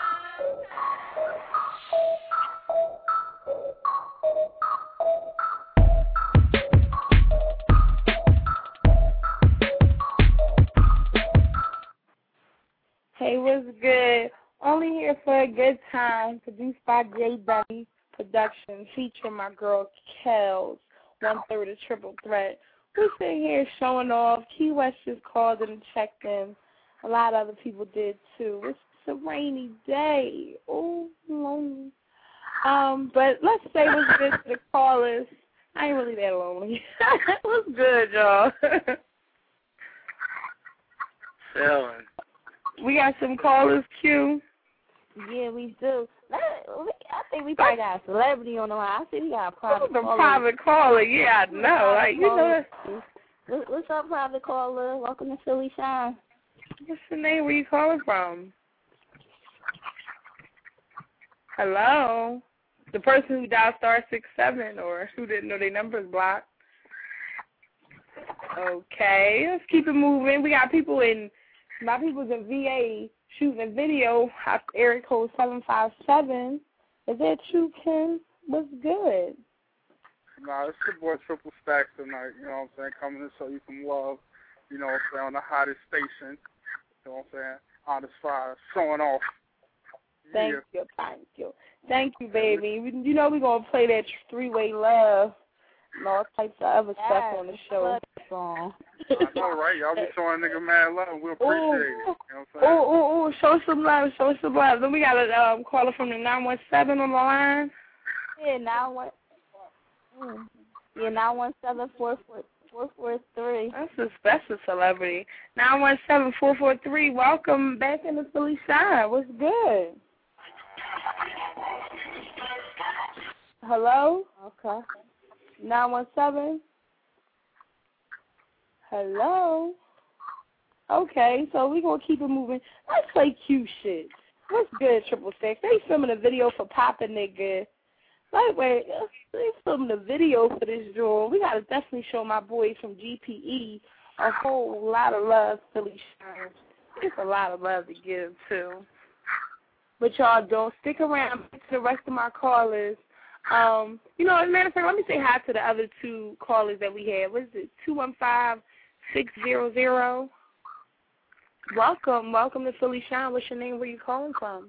Hey, what's good? Only here for a good time. Produced by J. Dunny Production, featuring my girl Kels, 1/3 of Triple Threat. We're sitting here showing off. Key West just called and checked in. A lot of other people did too. It's a rainy day. Oh, lonely. But let's say what's good to the callers. I ain't really that lonely. What's good, y'all? Chilling. We got some callers, Q. Yeah, we do. I think we probably got a celebrity on the line. I see we got a private caller. Private caller, yeah, I know. Like, you know. What's up, private caller? Welcome to Philly Shine. What's the name? Where you calling from? Hello? The person who dialed *67 or who didn't know their number's blocked. Okay, let's keep it moving. We got my people's in VA shooting a video off area code 757. Is that you, Ken? What's good? Nah, it's your boy Triple Stacks tonight, you know what I'm saying? Coming to show you some love, you know what I'm saying, on the hottest station, you know what I'm saying, Honest Fire, showing off. Thank you. Thank you, baby. You know we're going to play that three-way love and all types of other stuff on the show. I know, right? Y'all be showing a nigga mad love. We appreciate it. You know what I'm saying? Show some love. Then we got a caller from the 917 on the line. Yeah, 917-443. That's a celebrity. 917-443. Welcome back in the Philly Shine. What's good? Hello? Okay. 917? Hello? Okay, so we're going to keep it moving. Let's play cute shit. What's good, Triple Stacks? They filming a video for Papa Nigga. Like, wait, they filming a video for this joint. We got to definitely show my boys from GPE a whole lot of love, Philly Shine. There's a lot of love to give, too. But y'all don't stick around to the rest of my callers. You know, as a matter of fact, let me say hi to the other two callers that we had. What is it? 215-600. Welcome to Philly Shine. What's your name? Where you calling from?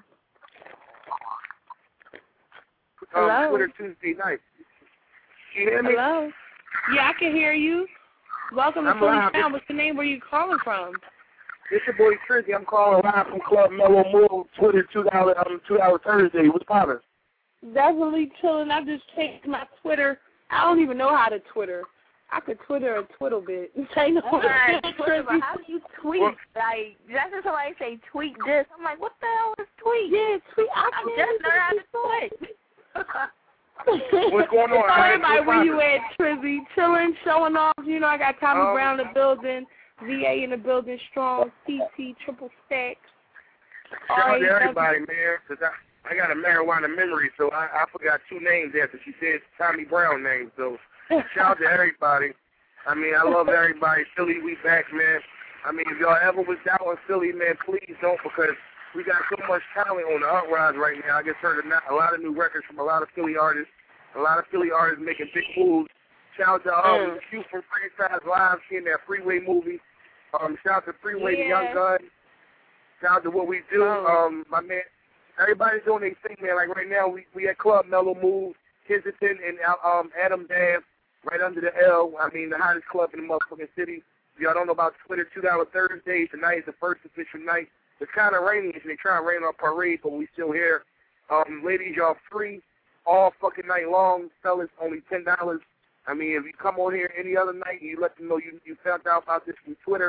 Hello. Twitter Tuesday night. Can you hear me? Hello. Yeah, I can hear you. Welcome to Philly Shine. What's the name? Where you calling from? It's your boy Trizzy. I'm calling live from Club Mellow Move. Twitter $2 Thursday. What's poppin'? Definitely chilling. I just changed my Twitter. I don't even know how to Twitter. I could Twitter a twiddle bit. Say no. Right, Twitter, but how do you tweet? Like, that's just somebody say tweet this. I'm like, what the hell is tweet? Yeah, tweet. I just learned how to tweet. What's going on? So everybody, where you at, Trizzy? Chilling, showing off. You know, I got Tommy Brown in the building, VA in the building, strong, CT, Triple Stacks. Shout out to everybody, man, because I got a marijuana memory, so I forgot two names after she said Tommy Brown name. So shout out to everybody. I mean, I love everybody. Philly, we back, man. I mean, if y'all ever was down in Philly, man, please don't, because we got so much talent on the uprise right now. I just heard a lot of new records from a lot of Philly artists. A lot of Philly artists making big moves. Shout out to Q from Franchise Live, seeing that Freeway movie. Shout out to Freeway, the Young Gun. Shout out to What We Do. My man, everybody's doing their thing, man. Like right now, we at Club Mellow Move, Kensington, and Adam Dam, right under the L. I mean, the hottest club in the motherfucking city. If y'all don't know about Twitter, $2 Thursday. Tonight is the first official night. It's kind of rainy, and they try to rain on parade, but we still here. Ladies, y'all free all fucking night long. Fellas, only $10. I mean, if you come on here any other night and you let them know you found out about this from Twitter,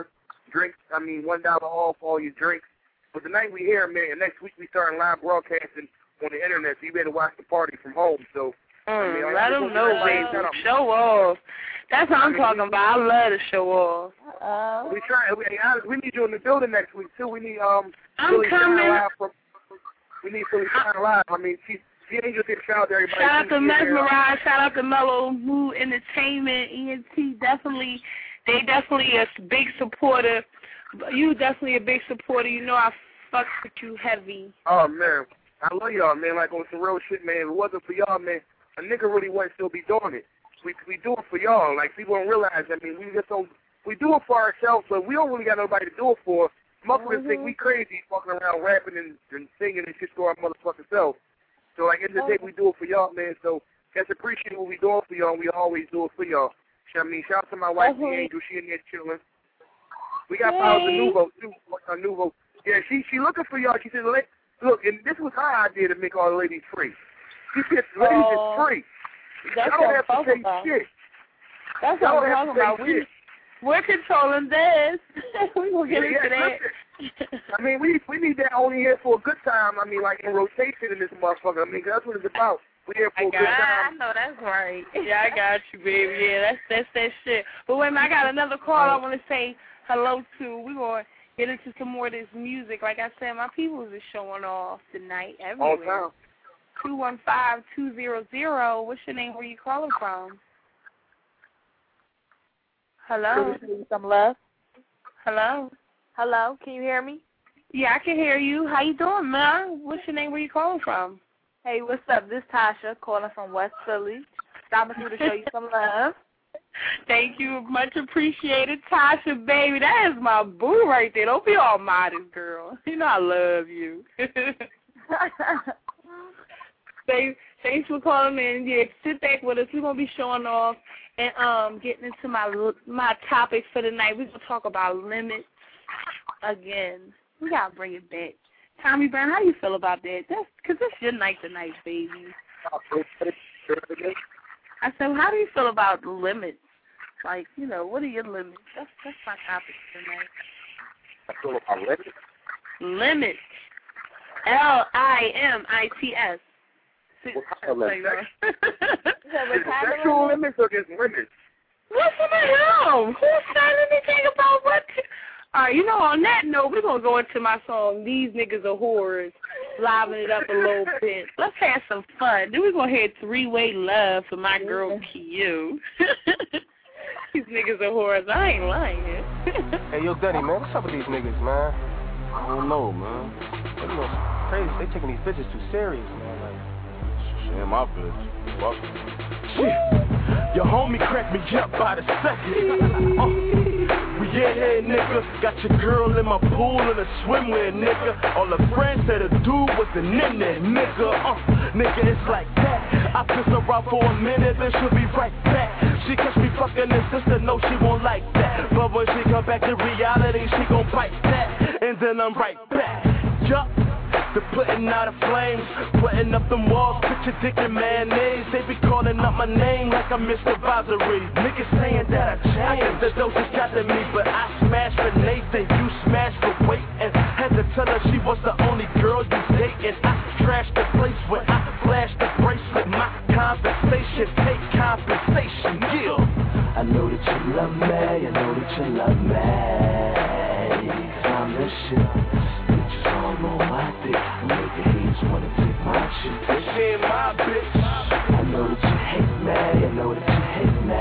drinks. I mean, $1 off all your drinks. But the night we here, man, and next week we starting live broadcasting on the internet, so you better watch the party from home. So let them know, baby. Show off. That's what I'm talking about. I love to show off. We need you in the building next week too. We need I'm coming. We need Philly Shine live. I mean, she ain't just here. Shout out to everybody. Shout out to Mesmerize. Shout out to Mellow Mood Entertainment. ENT definitely. They definitely a big supporter. You definitely a big supporter. You know I fuck with you heavy. Oh man, I love y'all, man. Like on some real shit, man. If it wasn't for y'all, man, a nigga really wouldn't still be doing it. We do it for y'all. Like people don't realize. I mean, we do it for ourselves, but we don't really got nobody to do it for. Motherfuckers think we crazy, fucking around rapping and singing and shit to our motherfucking self. So like, at the end of the day, we do it for y'all, man. So just appreciate what we doing for y'all, and we always do it for y'all. I mean, shout out to my wife, Angel. She in there chilling. We got Powers of Nuvo too. Nuvo. Yeah, she looking for y'all. She said, look, and this was her idea to make all the ladies free. She said, ladies is free. That's y'all don't have to say shit. That's what I'm talking about. We're controlling this. We gonna get into that. I mean, we need that only here for a good time. I mean, like in rotation in this motherfucker. I mean, that's what it's about. We here for a good time. I know that's right. Yeah, I got you, baby. Yeah, that's that shit. But wait a minute, I got another call I want to say hello to. We're going to get into some more of this music. Like I said, my peoples is showing off tonight everywhere. 215-200. What's your name? Where you calling from? Hello? Some love. Hello? Hello? Can you hear me? Yeah, I can hear you. How you doing, man? What's your name? Where you calling from? Hey, what's up? This is Tasha calling from West Philly. Stopping through to show you some love. Thank you. Much appreciated, Tasha, baby. That is my boo right there. Don't be all modest, girl. You know I love you. Thanks for calling in. Yeah, sit back with us. We're going to be showing off and getting into my topic for the night. We're going to talk about limits again. We got to bring it back. Tommy Brown, how you feel about that? Because that's your night tonight, baby. I said, how do you feel about limits? Like, you know, what are your limits? That's my topic tonight. I feel about limits? Limits. L-I-M-I-T-S. What kind of limits? Sexual limits or just limits? Listen to him. Who said anything about what? All right, you know, on that note, we're going to go into my song, These Niggas Are Whores, liven it up a little bit. Let's have some fun. Then we're going to hear Three-Way Love for my girl, Q. These niggas are whores. I ain't lying. Hey, yo, Dunny, man, what's up with these niggas, man? I don't know, man. They look crazy. They taking these bitches too serious, man. Like, shit, my bitch. Fuck. Your homie cracked me up by the second. Yeah, nigga. Got your girl in my pool in a swimwear, nigga. All the friends said the dude was the nigga. Nigga, it's like that. I piss her out for a minute, then she'll be right back. She catch me fucking his sister, no, she won't like that. But when she come back to reality, she gon' bite that. And then I'm right back. Yup. The putting out of flames, putting up them walls, picture dick and mayonnaise. They be calling up my name like I'm Mr. Advisory. Niggas saying that I changed. I guess the dose has got to me, but I smashed for Nathan, you smashed for weight. And had to tell her she was the only girl you dating. I trashed the place when I flashed the bracelet. My compensation, take compensation, yeah. I know that you love me, I know that you love me. I'm the shit. Bitches all on my dick. I make the haters wanna take my shit. She ain't my bitch. I know that you hate me, I know that you hate me.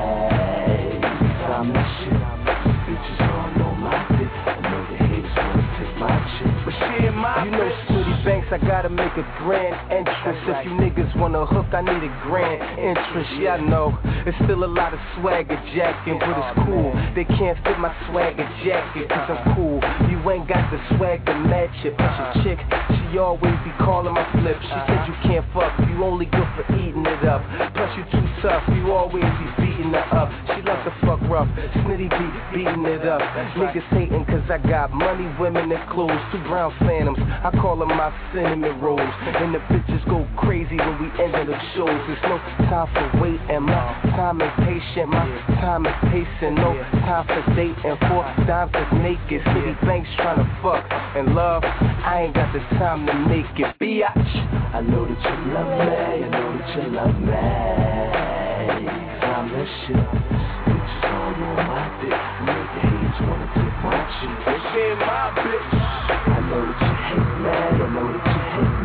I'm the shit. Bitches all on my dick. I know the haters wanna take my shit. But she ain't my bitch. You know Smitty Banks, I gotta make a grand entrance. If you niggas wanna hook, I need a grand interest. Yeah, I know. It's still a lot of swagger jacking, but it's cool. They can't fit my swagger jacket, cause I'm cool. You ain't got the swag to match it. But your chick, she She always be calling my flip. She said you can't fuck, you only good for eating it up. Plus you too tough, you always be beating her up. She like to fuck rough, Snitty be beating it up. Niggas hating cause I got money, women and clothes. 2 brown phantoms, I call them my cinnamon rolls. And the bitches go crazy when we end up shows. There's no time for wait and my time is patient. My time is pacing, no time for dating. 4 dimes is naked, city banks trying to fuck. And love, I ain't got the time to make it, biatch. I know that you love me, I know that you love me. I'm that shit. Bitches all on my dick. Make the haters wanna take my shit. She ain't my bitch. I know that you hate me, I know that you hate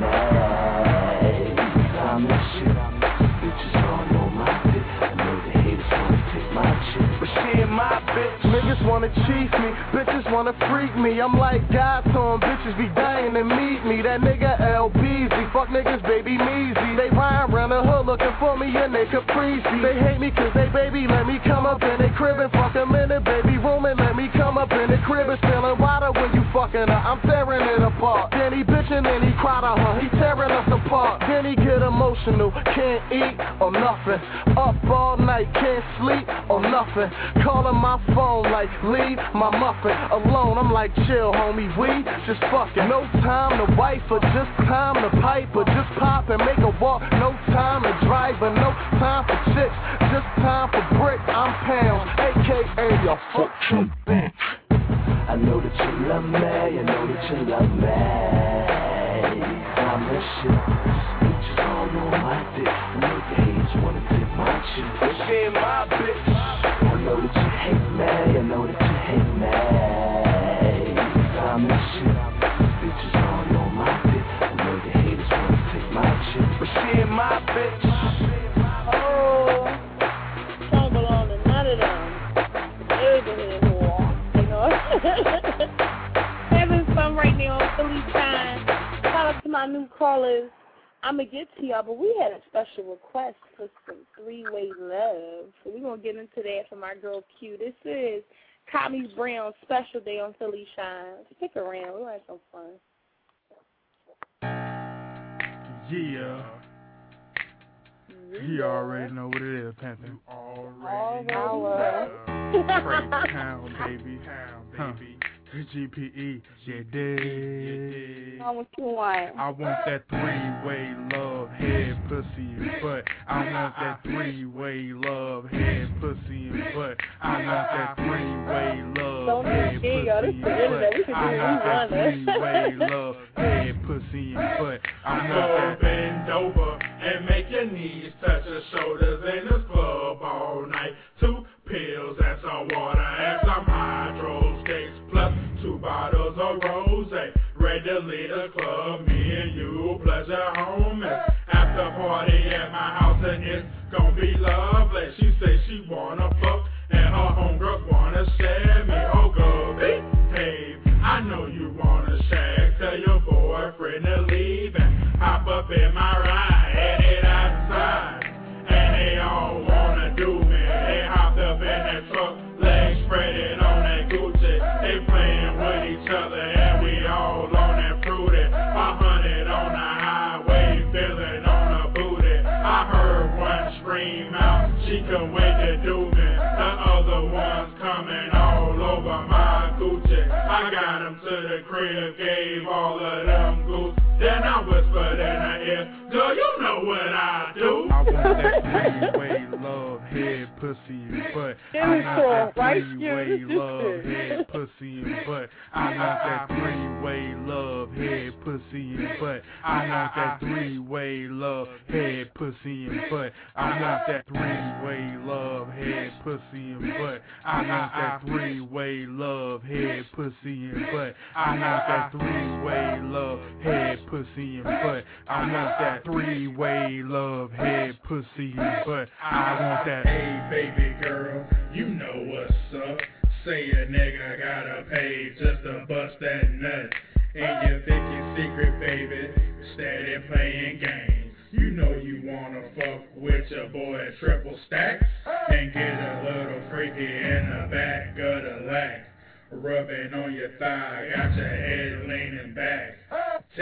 me. I'm that shit. Bitches all on my dick. I know the haters wanna take my shit. But she ain't my bitch. Niggas wanna cheat me, bitches wanna freak me. I'm like God, so bitches be dying to meet me. That nigga LBZ, fuck niggas, baby measy. They ride around the hood looking for me and they caprice. They hate me cause they baby let me come up in their crib and fuck them in the baby room and let me come up in the crib and spilling water when you fucking her. I'm tearing it apart. Then he bitching and he cry to her. He tearing us apart. Then he get emotional, can't eat or nothing. Up all night, can't sleep or nothing. Calling my phone like leave my muffin alone. I'm like chill homie, we just fucking. No time to wife or just time to pipe or just pop and make a walk. No time to drive or no time for chicks. Just time for brick, I'm pounds, aka your fucking bitch. I know that you love me, I know that you love me. I'm that shit. Bitches all on my dick. I know the haters wanna take my shit. But she ain't my bitch. I know that you hate me, I know that you hate me. I'm that shit. Bitches all on my dick. I know the haters wanna take my shit. But she ain't my bitch. Oh, don't belong to none of them. Everything is war, you know. Having fun right now on Philly time. Shout out to my new callers. I'm going to get to y'all, but we had a special request for some 3-way love. So we're going to get into that for my girl Q. This is Tommy Brown's special day on Philly Shine. Stick around. We'll have some fun. Yeah. You already know what it is, Panther. You already know. Straight town, baby. GPE, yeah, dig. What you want? I want that 3-way love, head, pussy, and butt. I want that 3-way love, head, pussy, and butt. I want that 3-way love, head, pussy, and butt. I want that 3-way love, head, pussy, and butt. I want that. Bend over and make your knees touch your shoulders in the club all night. 2 pills and some water and some hydro skates plus 2 bottles of rosé. Ready to lead the club, me and you plus your homies. After party at my house and it's gonna be lovely. She say she wanna fuck and her homegirls wanna share me. Oh, go behave. I know you wanna shag. Tell your boyfriend to leave and hop up in my ride. And it outside. And they all wanna do me. They hopped up in that truck, legs spreaded on that Gucci. They playing with each other and we all on that fruity. 100 on the highway, feeling on the booty. I heard one scream out, she couldn't wait to do me. The other one's coming all over my Gucci. I got them to the crib, gave all of them goose. Then I whispered in her ear, do you know what I do? I want that 3-way love, head, pussy, and butt. I want that 3-way love, head, pussy, and butt. I want that 3-way love, head, pussy, and butt. I want that 3-way love, head, pussy, and butt. I want that 3-way love, head, pussy, and butt. I want that 3-way love, head, pussy, and butt. I want that 3-way love, head, pussy, and butt. I want that 3-way love, head, pussy, and butt. I want that. Hey, baby girl, you know what's up. Say a nigga gotta pay just to bust that nut. And you think you're secret, baby, steady playing games. You know you wanna fuck with your boy Triple Stacks and get a little freaky in the back of the lack. Rubbing on your thigh, got your head leaning back. Take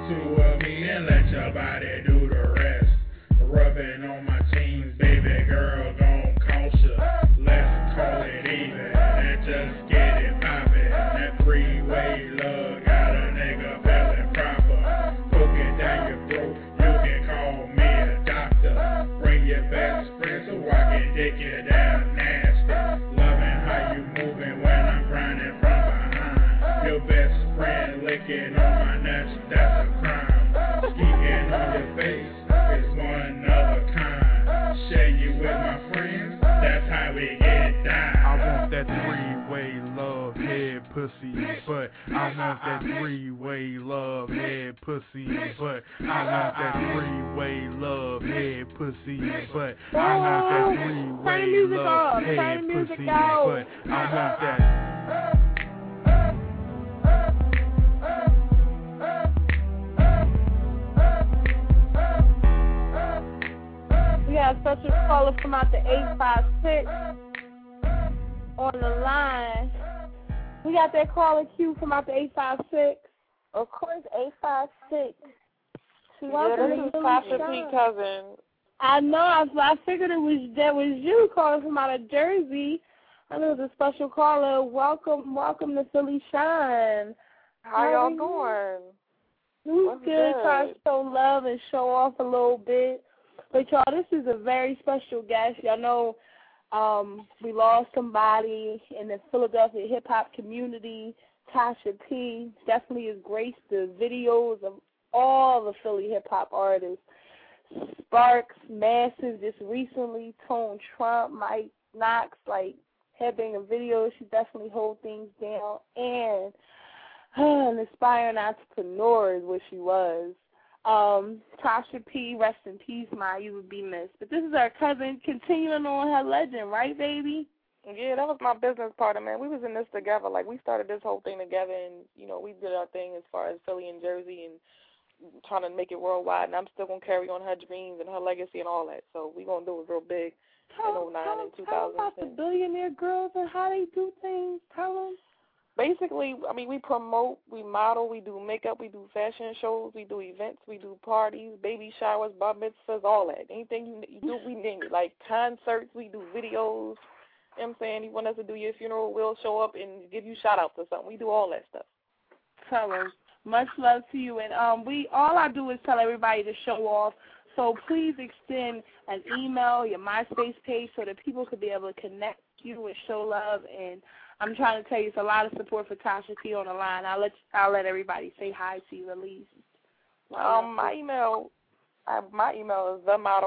two of me and let your body do the rest. Rubbing on my jeans, baby girl, gon' cautious. Let's call it even and just get it poppin'. That freeway love got a nigga feeling proper. Poke it down your throat, you can call me a doctor. Bring your best friend so I can dick you down nasty. Loving how you moving when I'm grinding from behind. Your best friend licking on my nuts, that's a crime. Skeeting on your face is one of a kind. Share you with my friends, that's how we get down. I want that three-way love, head, pussy, butt. I want that three-way love, head, pussy, butt. I want that three-way love, head, pussy, butt. I want that three-way love, head, pussy, butt. I want that. We got such a caller from out the 856 on the line. We got that caller queue from out the 856. Of course, 856. Yeah, this is Tasha P. Cousin. I know. I figured that was you calling from out of Jersey. I know it's a special caller. Welcome to Philly Shine. How y'all doing? Who's good? Trying to show love and show off a little bit. But y'all, this is a very special guest. Y'all know we lost somebody in the Philadelphia hip-hop community. Tasha P. definitely has graced the videos of all the Philly hip-hop artists. Sparks, Massive, just recently, Tone Trump, Mike Knox, like headbanging videos. She definitely holds things down. And an aspiring entrepreneur is what she was. Tasha P., rest in peace, Ma, you would be missed. But this is our cousin continuing on her legend, right, baby? Yeah, that was my business partner, man. We was in this together. Like, we started this whole thing together, and, you know, we did our thing as far as Philly and Jersey and trying to make it worldwide, and I'm still going to carry on her dreams and her legacy and all that. So we're going to do it real big in 09 and 2010. Tell about the Billionaire Girls and how they do things. Tell them. Basically, I mean, we promote, we model, we do makeup, we do fashion shows, we do events, we do parties, baby showers, bar mitzvahs, all that. Anything you do, we name it. Like concerts, we do videos. You know what I'm saying? You want us to do your funeral, we'll show up and give you shout-outs or something. We do all that stuff. Tell them. Much love to you. And all I do is tell everybody to show off. So please extend an email, your MySpace page, so that people could be able to connect you and show love. And I'm trying to tell you, it's a lot of support for Tasha P. on the line. I'll let everybody say hi to you at least. My email is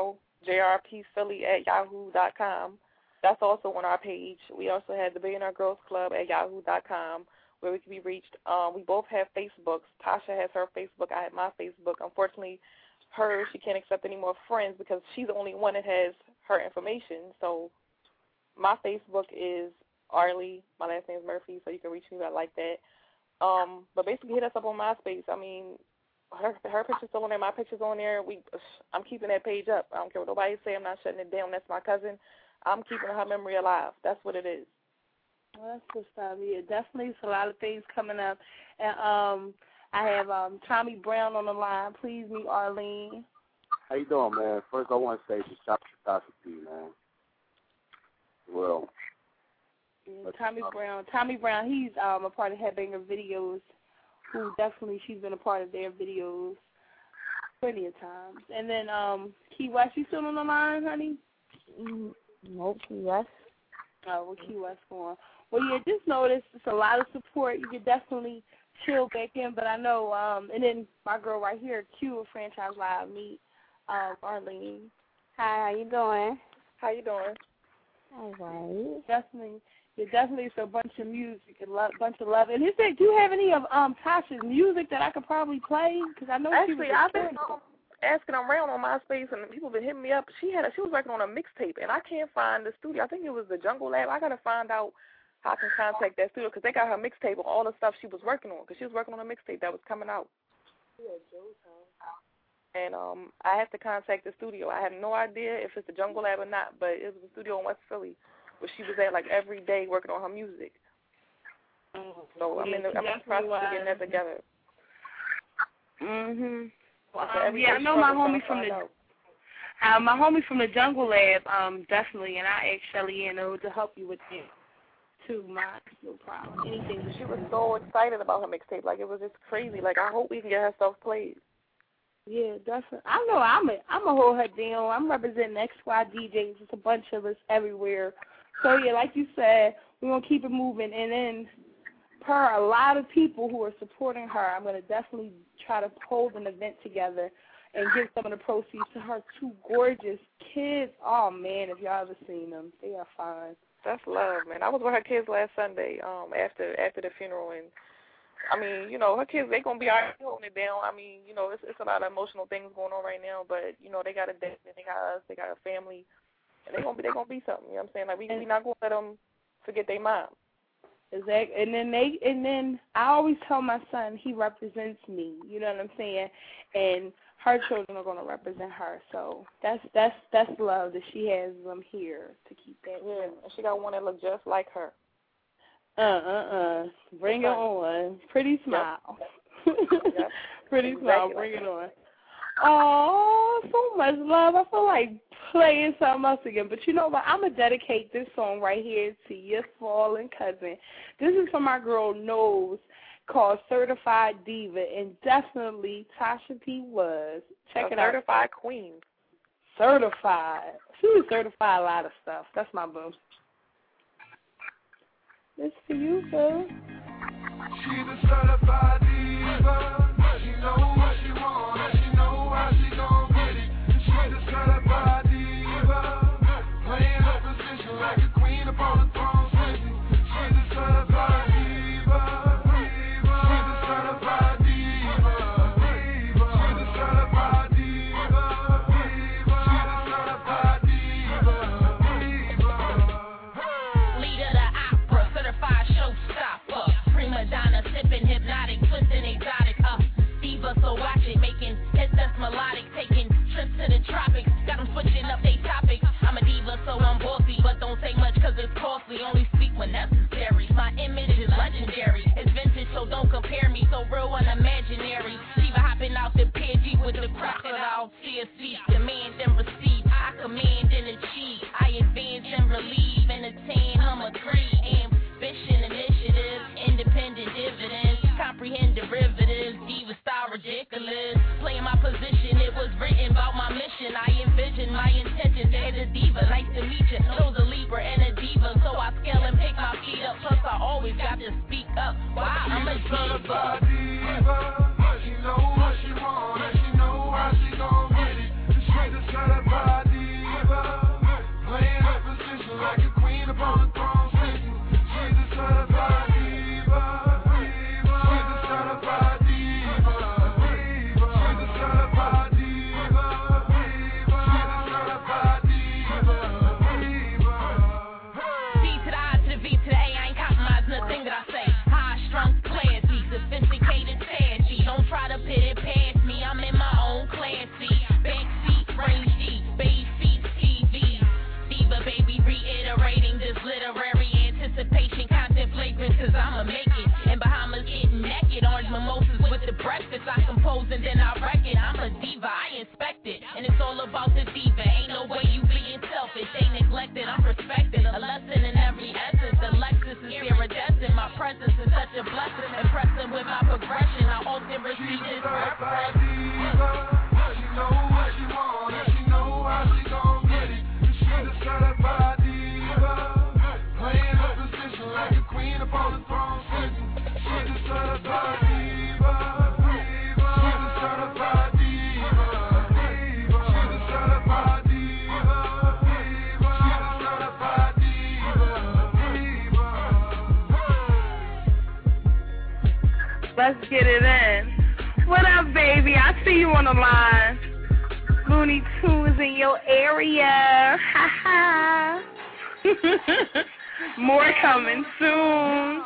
themodeljrpphilly@yahoo.com. That's also on our page. We also have the Billionaire Girls Club at yahoo.com, where we can be reached. We both have Facebooks. Tasha has her Facebook. I have my Facebook. Unfortunately, she can't accept any more friends because she's the only one that has her information. So my Facebook is Arlie. My last name is Murphy, so you can reach me like that. But basically, hit us up on MySpace. I mean, her picture's still on there. My picture's on there. I'm keeping that page up. I don't care what nobody say. I'm not shutting it down. That's my cousin. I'm keeping her memory alive. That's what it is. Well, that's good stuff. Yeah, definitely. It's a lot of things coming up. And I have Tommy Brown on the line. Please meet Arlene. How you doing, man? First, I want to say just shout out to Tasha P, man. Well, yeah, Tommy Brown, he's a part of Headbanger Videos, who definitely, she's been a part of their videos plenty of times. And then Key West, you still on the line, honey? Nope, Key West. Oh, well, Key West going. Well, yeah, just notice it's a lot of support. You could definitely chill back in, but I know, and then my girl right here, Q of Franchise Live, meet Arlene. Hi, how you doing? How you doing? All right. Definitely it's a bunch of music, a bunch of love. And do you have any of Tasha's music that I could probably play? Because I know actually I've been asking around on MySpace, and people have been hitting me up. She was working on a mixtape, and I can't find the studio. I think it was the Jungle Lab. I gotta find out how I can contact that studio because they got her mixtape on all the stuff she was working on. Because she was working on a mixtape that was coming out. Yeah, Joe's house. And I have to contact the studio. I have no idea if it's the Jungle Lab or not, but it was a studio in West Philly where she was at like every day working on her music. So I'm in the process of getting that together. Mhm. Yeah, I know my homie from the Jungle Lab, definitely, and I asked Shelly to help you with that too. No problem. Anything. She was so excited about her mixtape, like it was just crazy. Like I hope we can get her stuff played. Yeah, definitely. I know I'm a hold her down. I'm representing XY DJs. It's a bunch of us everywhere. So yeah, like you said, we're gonna keep it moving, and then per a lot of people who are supporting her, I'm gonna definitely try to hold an event together and give some of the proceeds to her two gorgeous kids. Oh man, if y'all ever seen them, they are fine. That's love, man. I was with her kids last Sunday, after the funeral, and I mean, you know, her kids, they gonna be all right holding it down. I mean, you know, it's a lot of emotional things going on right now, but you know, they got a dad, they got us, they got a family, and they gonna be something. You know what I'm saying? Like we not gonna let them forget their mom. Exactly. And then I always tell my son he represents me. You know what I'm saying? And her children are gonna represent her. So that's love that she has them here to keep that. Yeah, and she got one that look just like her. Bring it on. Pretty smile. Yep. Pretty smile. Bring it on. Oh, so much love. I feel like playing something else again. But you know what? I'm going to dedicate this song right here to your fallen cousin. This is from my girl Nose, called Certified Diva, and definitely Tasha P. was. Check it out. Certified Queen. Certified. She was certified a lot of stuff. That's my boo. This for you, boo. She's a certified diva. She know what she wants. She know how she gon' get it. She's a certified diva. Playing her position like a queen upon the throne. She's a certified diva. She's a certified diva. She's a certified diva. She's a certified diva. Leader of the opera, certified showstopper. Prima donna, sipping hypnotic, twisting exotic. Diva, so watch it, making hits that's melodic, taking trips to the tropics. Got them switching up they topics. I'm a diva, so I'm bossy, but don't say much cause it's costly. Only speak when necessary. My image is legendary. It's vintage, so don't compare me. So real and imaginary. Diva hopping out the PG with the crocodile CSC. Demand and receive. I command and achieve. I advance and relieve and attain. I'm a creed. Ambition, initiative, independent dividends. Comprehend derivatives. Diva style ridiculous. Playing my position, it was written about my mission. I envision my intentions as a diva. Nice to meet you. Chose a Libra and a diva, so I scale and pick my feet up. Plus I always got to speak up. Wow, I'm a diva. She know what she wants and she know how she gon' get it. She's a certified diva. Playing her position like a queen upon the throne. She's a certified diva. She's a certified diva. She's a certified diva. She's a certified diva. D to the I to the V to the A, I ain't compromising nothing that I say. High strung, classy, sophisticated, fancy. Don't try to pit it past me, I'm in my own classy. Backseat, range D, baby feet, TV. Diva, baby, reiterating this literary anticipation, content flagrant, cause I'ma make it. In Bahamas, getting naked, orange mimosas with the breakfast. I compose and then I wreck it. I'm a diva, I inspect it. And it's all about the diva. Ain't no way you being selfish. They neglected, I'm respected. A lesson in every essence. The Lexus is iridescent. My presence is such a blessing. Impressing with my progression. I often receive this reference. She know what she wants and she know how she gon' get it. She's a certified diva. Playing her position like a queen upon the throne. She's a certified diva. She's a certified diva. She's a certified diva. She's a certified diva. Let's get it in. What up, baby? I see you on the line. Looney Tunes in your area. Ha ha. More coming soon.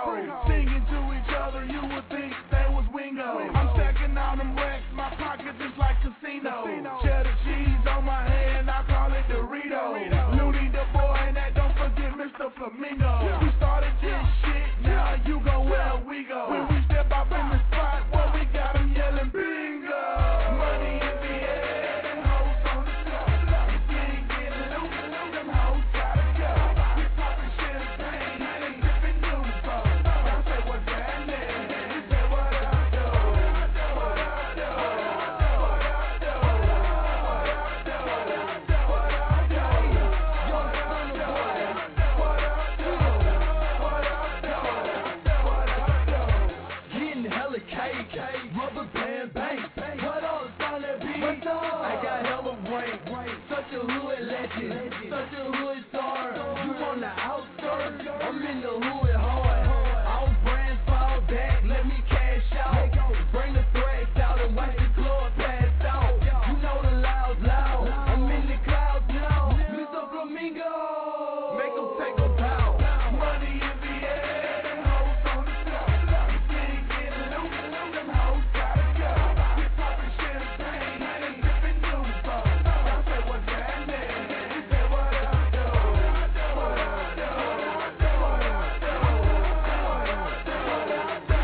Singing to each other, you would think they was Wingo. I'm stacking on them racks, my pocket just like casino. Cheddar cheese on my hand, I call it Dorito. Looney the boy, and that don't forget Mr. Flamingo. We started this shit, now you go where we go. When we step up in the spot, well, we got them yelling bingo. Money in the air, and hoes on the floor. If you ain't getting loose, them hoes gotta go. We poppin' champagne, and they sippin' Nuvo. Y'all say what's happening? We say what up, though? What up, though? What up, though? What up, though? What up, though? Young son of boy. What up, though? What up, though? What up, though? Getting hella cake, rubber band bang. What else on that beat? I got hella rank, such a hood legend, such a hood star. You on the outskirts, I'm in the hood hard. All brands fall back, let me cash out. Bring the threats out and watch the club pass out. You know the loud, I'm in the clouds now. Mr. Flamingo, make 'em take a bow. Money in the air, and hoes on the floor. If you ain't getting loose, them hoes gotta go. We poppin' champagne, and they sippin' Nuvo. Y'all say what's happening? We say what up, though? What up, though? What up, though? What up, though? What up, though?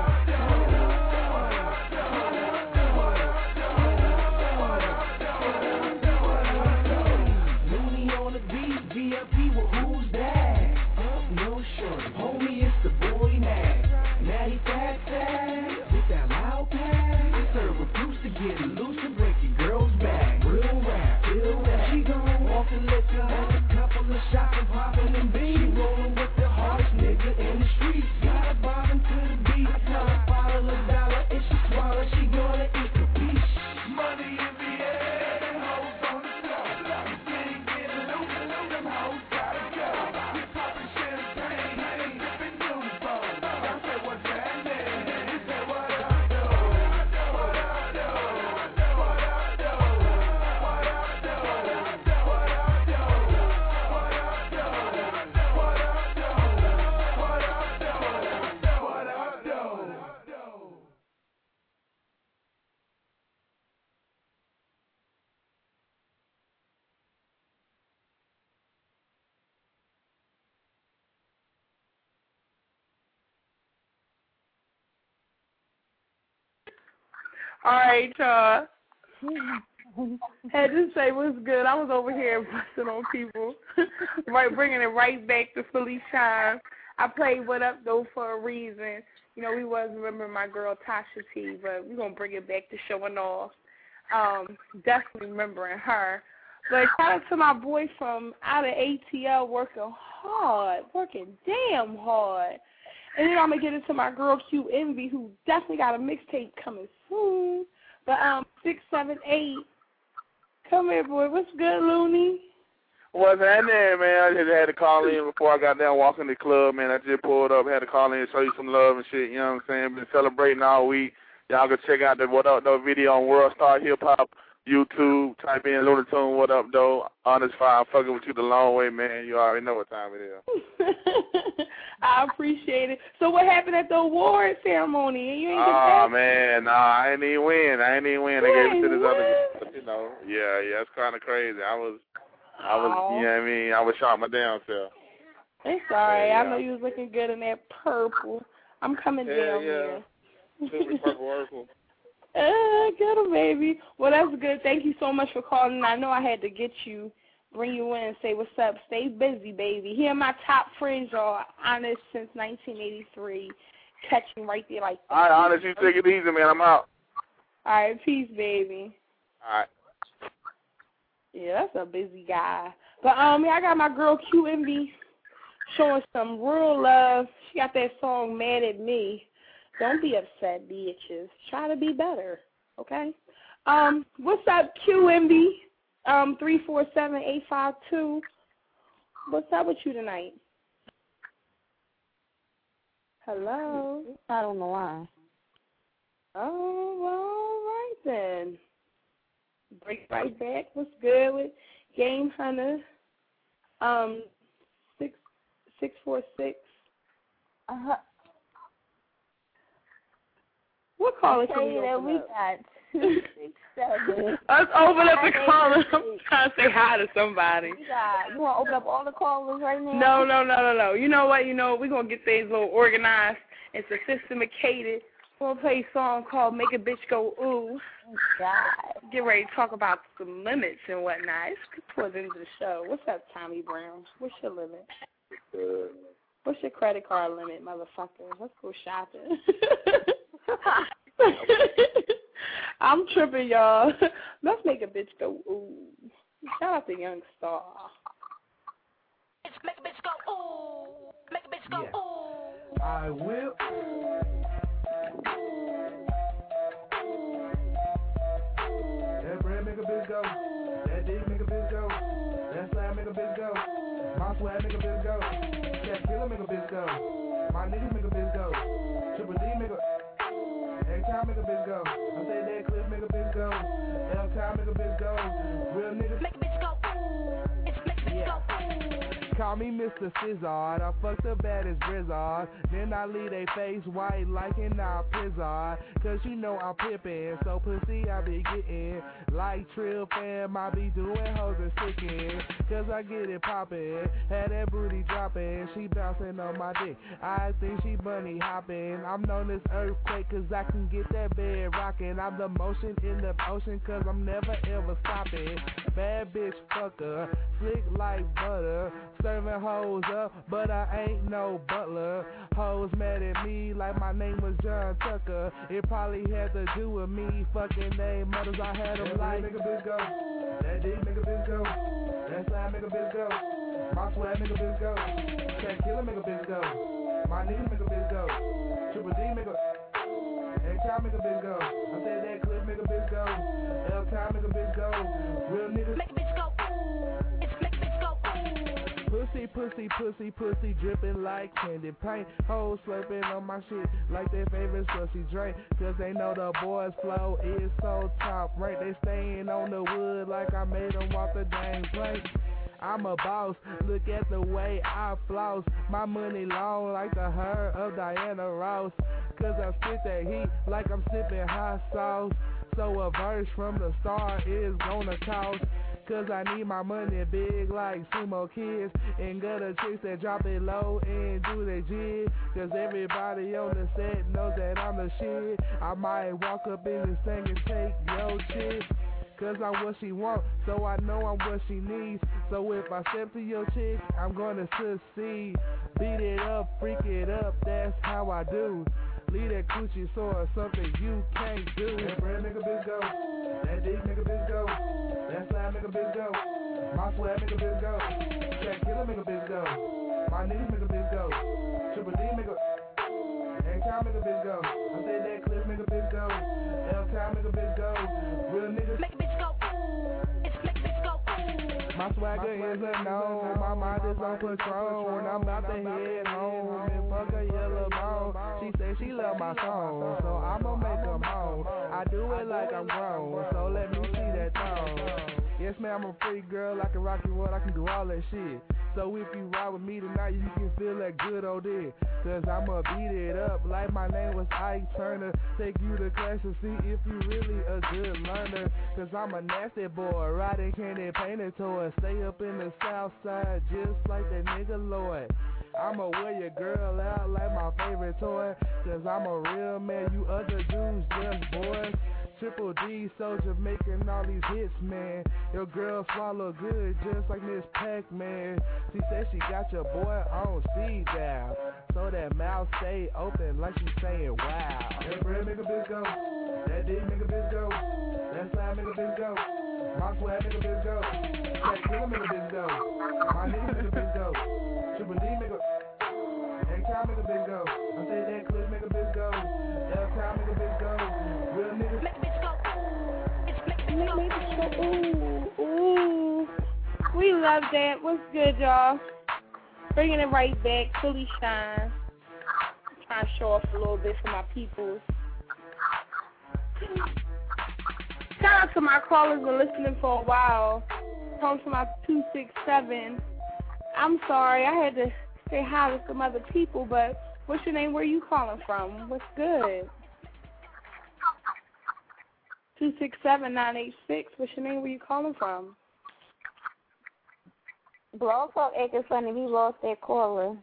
Looney on the beat, VIP with who's that? No shorty, homie, it's the boy Nag. Natty Fat with that loud pack. I serve a Bruce to get it loose and break your girl's back. Real rap, feel that. She gon' off the liquor, have a couple of shots and poppin' and beans. She rollin' with the hardest nigga in the streets. Got a bobbin' to the beat, tell her bottle a dollar. If she swallow, she gonna eat the piece. Money in the air, and hoes on the floor. If you ain't getting loose, them hoes gotta go. We poppin' champagne, and they sippin' Nuvo. Y'all say what's happening? We say what up, though? What up, though? What up, though? What up, though? What up, though? What up, though? What up, though? What up, though? What up, though? All right, y'all. Had to say what's good. I was over here busting on people, right, bringing it right back to Philly Shine. I played What Up, though, for a reason. You know, we was remembering my girl Tasha T, but we're going to bring it back to showing off. Definitely remembering her. But shout out to my boy from out of ATL working damn hard. And then I'm going to get into my girl Q Envy, who definitely got a mixtape coming soon. But 678, come here, boy. What's good, Looney? What's happening, man? I just had to call in before I got down walking the club, man. I just pulled up, had to call in and show you some love and shit, you know what I'm saying? Been celebrating all week. Y'all go check out the What Up, Though video on World Star Hip Hop YouTube. Type in Looney Tunes What Up, Though. Honest Fire, fucking with you the long way, man. You already know what time it is. I appreciate it. So what happened at the award ceremony? You ain't get Oh, man, nah, I ain't even win. They gave it to this other, you know. Yeah, it's kind of crazy. I was, you know what I mean? I was shot my damn self. It's all right. Yeah. I know you was looking good in that purple. I'm coming down here. Super purple. Get him, baby. Well, that's good. Thank you so much for calling. I know I had to bring you in and say what's up. Stay busy, baby. Here are my top friends, y'all. Honest since 1983. Catching right there like that. All right, Honest, you take it easy, man. I'm out. All right, peace, baby. All right. Yeah, that's a busy guy. But I got my girl Q Envy showing some real love. She got that song Mad at Me. Don't be upset, bitches. Try to be better, okay? What's up, Q Envy? 347-852. What's up with you tonight? Hello? I don't know why. Oh, well, all right then. Break right back. What's good with Game Hunter? 646. What caller can Okay, we then open we up? got 267. Let's open up the callers. I'm trying to say hi to somebody. You want to open up all the callers right now? No. You know what? We're going to get things a little organized and sophisticated. We're going to play a song called Make a Bitch Go Ooh. God. Get ready to talk about some limits and whatnot. It's towards the end of the show. What's up, Tommy Brown? What's your limit? What's your credit card limit, motherfucker? Let's go shopping. I'm tripping, y'all. Let's make a bitch go ooh. Shout out to Young Star. Make a bitch go ooh. Make a bitch go ooh. I will. That bread make a bitch go. That dick make a bitch go. That slab make a bitch go. My swag make a bitch go. That killer make a bitch go. My niggas make a bitch go. Triple D make a. X-Time make a bitch go. I say that Cliff make a bitch go. L-Time make a bitch go. Real niggas make a bitch go. It's make a bitch go. Call me Mr. Fizzard, I fuck the baddest Grizzard. Then I leave they face white like an Pizzard. Cause you know I'm pippin', so pussy I be gettin'. Like Trill fam, I be doing hoes and stickin'. Cause I get it poppin', had that booty droppin'. She bouncing on my dick, I think she bunny hoppin'. I'm known as earthquake cause I can get that bed rockin'. I'm the motion in the ocean cause I'm never ever stoppin'. Bad bitch fucker, slick like butter. Serving hoes up, but I ain't no butler. Hoes mad at me like my name was John Tucker. It probably had to do with me fucking name mothers. I had them like make a bitch go. That dick make a bitch go. That slide make a bitch go. My swag make a bitch go. That killer make a bitch go. My niggas make a bitch go. Triple D make a. X-Time make a bitch go. I said that Cliff make a bitch go. L-Time make a bitch go. Real niggas make a bitch go. It's make a bitch go. Pussy dripping like candy paint. Hoes slurping on my shit like their favorite slushy drink. Cause they know the boys flow is so top rank. They staying on the wood like I made them walk the dang plank. I'm a boss, look at the way I floss. My money long like the hair of Diana Ross. Cause I spit that heat like I'm sipping hot sauce. So a verse from the start is gonna cost. Cause I need my money big like sumo kids. And gutter chicks that drop it low and do their jig. Cause everybody on the set knows that I'm the shit. I might walk up in this thing and take your chick. Cause I'm what she wants, so I know I'm what she needs. So if I step to your chick, I'm gonna succeed. Beat it up, freak it up, that's how I do. Leave that coochie sore, something you can't do. That bread make a bitch go. That dick make a bitch go. That slide make a bitch go. My swag make a bitch go. That killer make a bitch go. My niggas make a bitch go. Triple D make a. X-Time make a bitch go. I said that Cliff make a bitch go. L-Time make a bitch go. Real niggas make a bitch go. It's make a bitch go. My swagger is unknown. My mind is on patrol. And I'm about to head home and fuck a yellow bone. She say she love my song, so I'ma make her moan. I do it like I'm grown, so let me see that thong. Yes, man, I'm a freak girl. I can rock your world. I can do all that shit. So if you ride with me tonight, you can feel that good old dick. Cause I'ma beat it up like my name was Ike Turner. Take you to class to see if you really a good learner. Cause I'm a nasty boy, riding candy painted toy. Stay up in the south side just like that nigga Lloyd. I'ma wear your girl out like my favorite toy. Cause I'm a real man, you other dudes just boys. Triple D soldier making all these hits, man. Your girl swallow good just like Miss Pac-Man. She said she got your boy on speed dial, so that mouth stay open like she saying wow. That bread make a bitch go. That dick make a bitch go. That slide make a bitch go. My swag make a bitch go. That killer make a bitch go. My niggas make a bitch go. Triple D make a. X-Time make a bitch go. I say that Cliff make a bitch go. L-Time make a bitch go. Real niggas make a bitch go. It's make a bitch go. Ooh. We love that. What's good, y'all? Bringing it right back. Philly Shine. Trying to show off a little bit for my peoples. Shout out to my callers who been listening for a while. Home to my 267. I'm sorry, I had to say hi to some other people, but what's your name? Where you calling from? What's good? 267-986. What's your name? Where you calling from? Blog Talk acting funny. We lost that caller.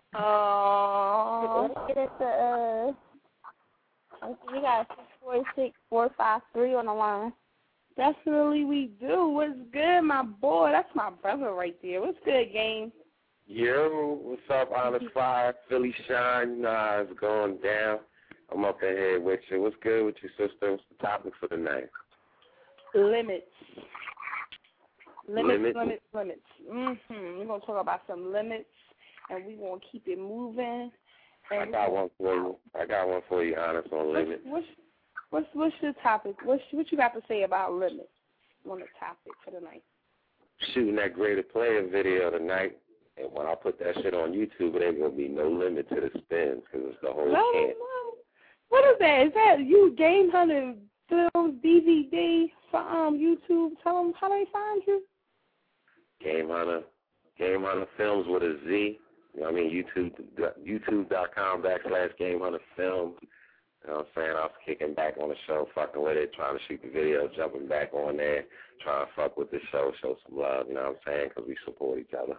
Oh. Let's get into we got 646-453 on the line. Definitely we do. What's good, my boy? That's my brother right there. What's good, gang? Yo, what's up, Honest Fire, Philly Shine? You know how it's going down. I'm up in here with you. What's good with you, sister? What's the topic for tonight? Limits. Limits. We're going to talk about some limits, and we're going to keep it moving. I got one for you, Honest, on limits. What's your topic? What you got to say about limits on the topic for tonight? Shooting that Greater Player video tonight, and when I put that shit on YouTube, it ain't going to be no limit to the spins because it's the whole camp. What is that? Is that you, Game Hunter Films DVD for YouTube? Tell them how they find you. Game Hunter Films with a Z. You know what I mean? YouTube.com/Game Hunter Films. You know what I'm saying? I was kicking back on the show, fucking with it, trying to shoot the video, jumping back on there, trying to fuck with the show, show some love, you know what I'm saying? Because we support each other.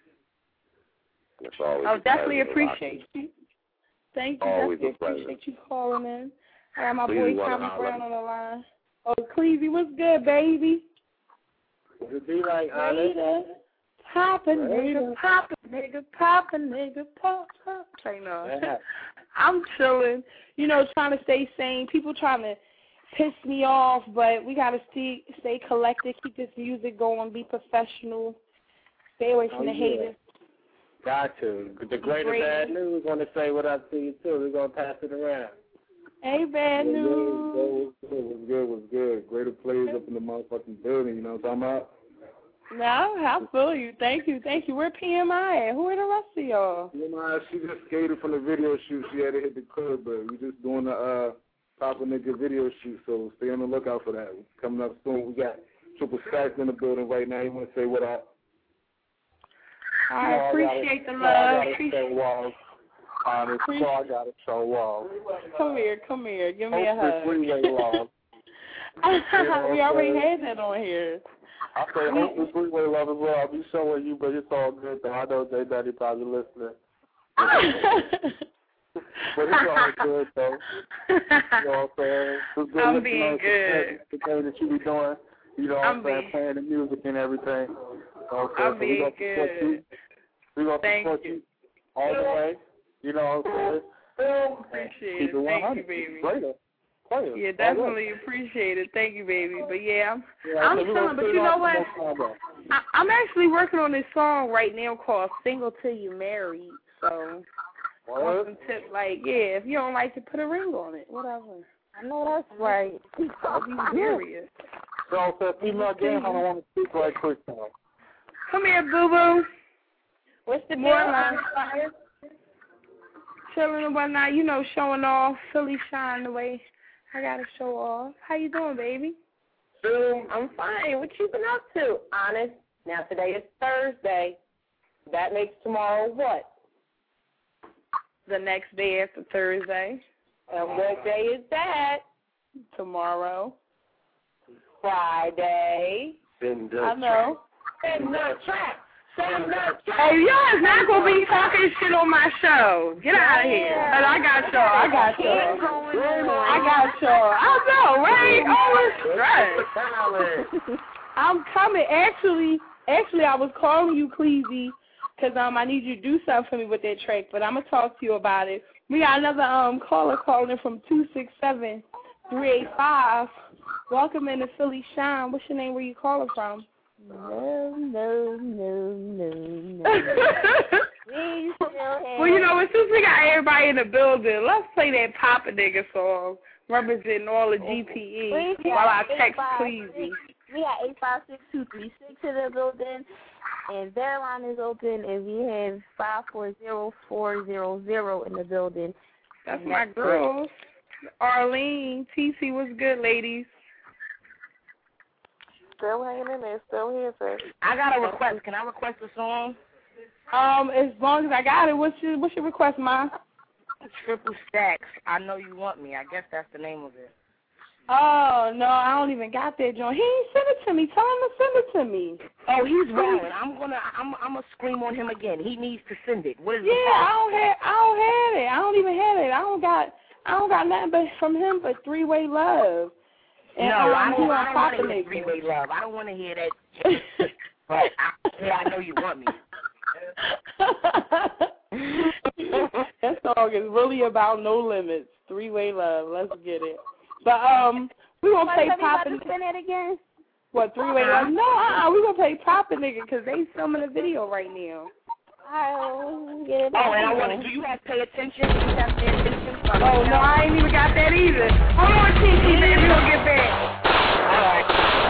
I definitely appreciate you. Thank you. Always definitely a pleasure. Appreciate you calling in. I got my Please boy Tommy Brown on the line. Oh, Cleavy, what's good, baby? What it be like, Honest? Poppin', nigga, pop. Say no. I'm chilling, trying to stay sane. People trying to piss me off, but we got to stay collected, keep this music going, be professional, stay away from the haters. Got to. The greater bad news want to say what I see you too. We're going to pass it around. Hey, bad news. What's good? Greater players up in the motherfucking building, you know what I'm talking about? No, I feel you. Thank you. Where PMI at? Who are the rest of y'all? PMI, she just skated from the video shoot. She had to hit the club, but we just doing the Papa Nigga video shoot, so stay on the lookout for that. Coming up soon. We got Triple Stacks in the building right now. You want to say what up? I appreciate the love. Honest, I got to show off. Come here. Give me a hug. Freeway love. We already had that on here. I say hopefully Freeway love as well. I'll be showing you, but it's all good though. I know J Daddy probably listening. But it's all good though. You know what I'm saying? It's good I'm being good. The thing that you be doing, you know what I'm saying, playing the music and everything. Okay, I'm being good. We're going to support you all the way. You know what I'm saying? Appreciate it. Thank you, baby. Yeah, definitely appreciate it. Thank you, baby. But yeah, I'm chilling. But you know what? I'm actually working on this song right now called "Single Till You Married." So, want some tips like, if you don't like it, put a ring on it. Whatever. I know that's right. I'll be serious. So, female game, I don't want to speak right quick now. Come here, boo boo. What's the more line? Chilling and whatnot, showing off. Philly Shine the way I gotta show off. How you doing, baby? I'm fine. What you been up to? Honest. Now today is Thursday. That makes tomorrow what? The next day after Thursday. And what day is that? Tomorrow. Friday. I know. Send the track. Hey, y'all is not going to be talking shit on my show. Get out of here. But I got y'all. I know, right? Always stressed. I'm coming. Actually, I was calling you, Cleavy, because I need you to do something for me with that track, but I'm going to talk to you about it. We got another caller calling from 267-385. Welcome in to Philly Shine. What's your name? Where you calling from? No. Well, since we got everybody in the building, let's play that Papa Nigga song representing all the GPE while I text Cleavy. We got 856-236 in the building, and their line is open, and we have 540-400 in the building. That's my girls. Arlene, TC, what's good, ladies? Still hanging in there, still here, sir. I got a request. Can I request a song? As long as I got it, what's your request, Ma? Triple Stacks. I Know You Want Me. I guess that's the name of it. Oh, no, I don't even got that joint. He ain't sent it to me. Tell him to send it to me. Oh, he's wrong. I'm gonna scream on him again. He needs to send it. What is the I don't have it. I don't even have it. I don't got nothing but from him but Three-Way Love. And, no, I don't want to hear nigga. Three-Way Love. I don't want to hear that. But I know you want me. That song is really about no limits. Three-Way Love. Let's get it. But we gonna play Poppin'. Say that again. What, Three-Way Love? No, we gonna play Poppin' Nigga because they filming a video right now. I'll get it. Oh, and I want to. Do you have Pay Attention? Do you have Pay Attention? Oh no, I ain't even got that either. Hold on, TT, baby, we gonna get back. All right.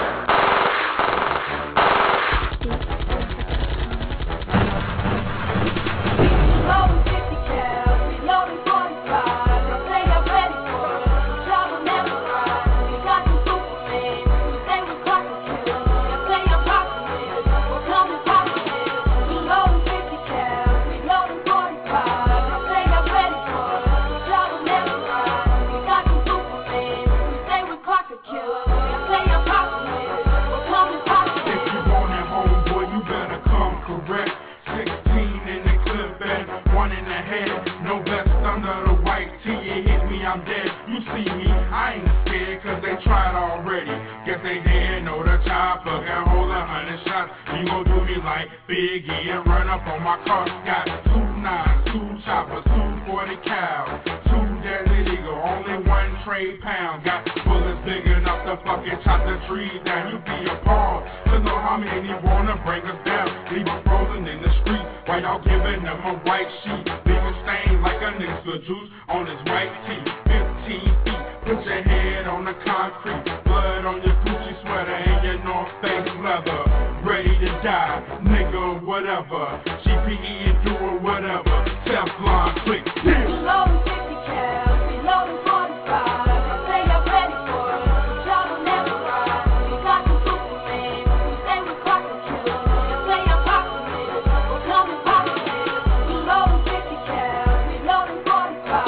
I'm dead, you see me, I ain't scared cause they tried already. Guess they didn't know the chopper can hold 100 shots. You gon' do me like Biggie and run up on my car. Got 2 9s, 2 choppers, 2 40 cal, 2 deadly eagle, only 1 trade pound. Got bullets big enough to fucking chop the trees down. You be appalled to know how many wanna break us down. Leave us frozen in the street while y'all giving them a white sheet. Leave a stain like a nigga juice on his white tee. 15 feet, put your head on the concrete. Blood on your Gucci sweater and your North Face leather. Ready to die, nigga, whatever. GPE and doing whatever. Teflon, click, Reloading 50 cal, reloading 45. Say I'm ready for it, y'all will never ride. We got the Superman, we say we clock the killer. Say I'm poppin' it, we're coming poppin' it. Reloading 50 cal, reloading 45.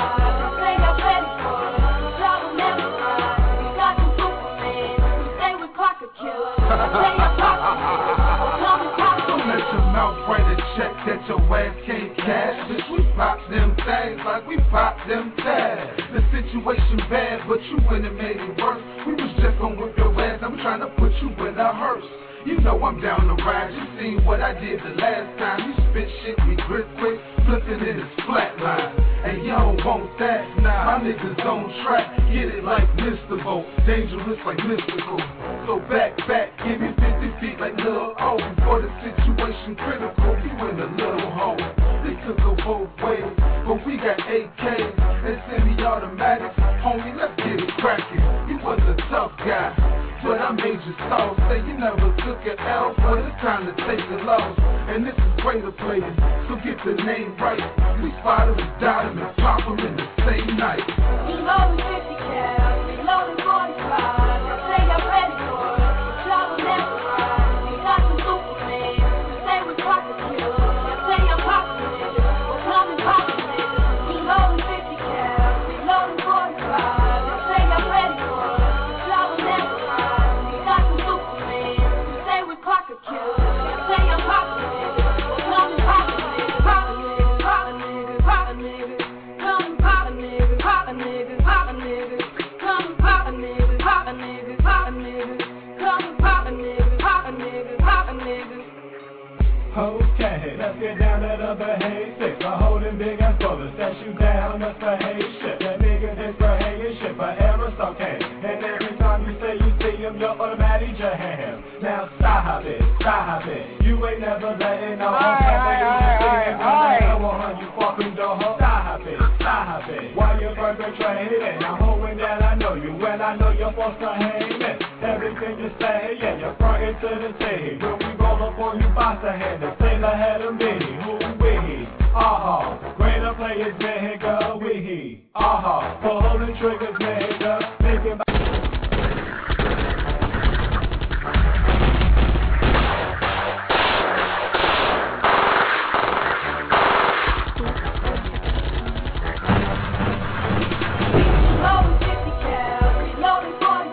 Say I'm ready for it, y'all will never ride. We got the Superman, we say we clock the killer. Say I'm poppin' it, we're coming poppin' it. Don't let your mouth write a check that your ass can't cash. Bitch, we pop them things like we pop them tags. The situation bad, but you went and made it worse. We was just gon' whip your ass, I'm trying to put you in a hearse. You know I'm down the ride, you seen what I did the last time. You spit shit, we grip quick, flipping it is flatline. And you don't want that, nah, my niggas on track. Get it like Mr. Vote, dangerous like mystical. So back, give me 50 feet like Lil O. Before the situation critical, you in a little hole. This could go both ways, but we got AKs and semi-automatics. Homie, let's get it crackin'. You was a tough guy, but I made you sauce. Say you never took an L, but it's time to take a loss. And this is greater players, so get the name right. We spot 'em and dot 'em and pop 'em in the same night. Reloading 50 cal, reloading 45. Say I'm ready for it, y'all will never ride. We got the Superman, we say we clock the killer. Say I'm poppin' it, we're coming poppin' it. Reloading 50 cal, reloading 45. Say I'm ready for it, y'all will never ride. We got the Superman, we say we clock the killer. Say I'm poppin' it, we're coming poppin' it. Poppin' niggas, poppin' niggas, poppin' niggas. Coming poppin' niggas, poppin' niggas, poppin' niggas. Coming poppin' niggas, poppin' niggas, poppin' niggas. Coming poppin' niggas, poppin' niggas, poppin' niggas. Okay, let's get down to the behavior. A holding big and full of set you down, that's behavior. That nigga is behavior shit, forever it's okay. And every time you say you see him, you're automatic jam. Now stop it. You ain't never letting no one you fucking don't stop it. While you're perpetrating, I'm holding that I know you, and I know you're supposed to hang it. Everything you say, yeah, you're frontin' to the team. When we roll up on you, boss a hand, the thing ahead of me. Who we? Greater players, nigga, we. For holding triggers, nigga, thinking Reloading 50 cal, reloading 45.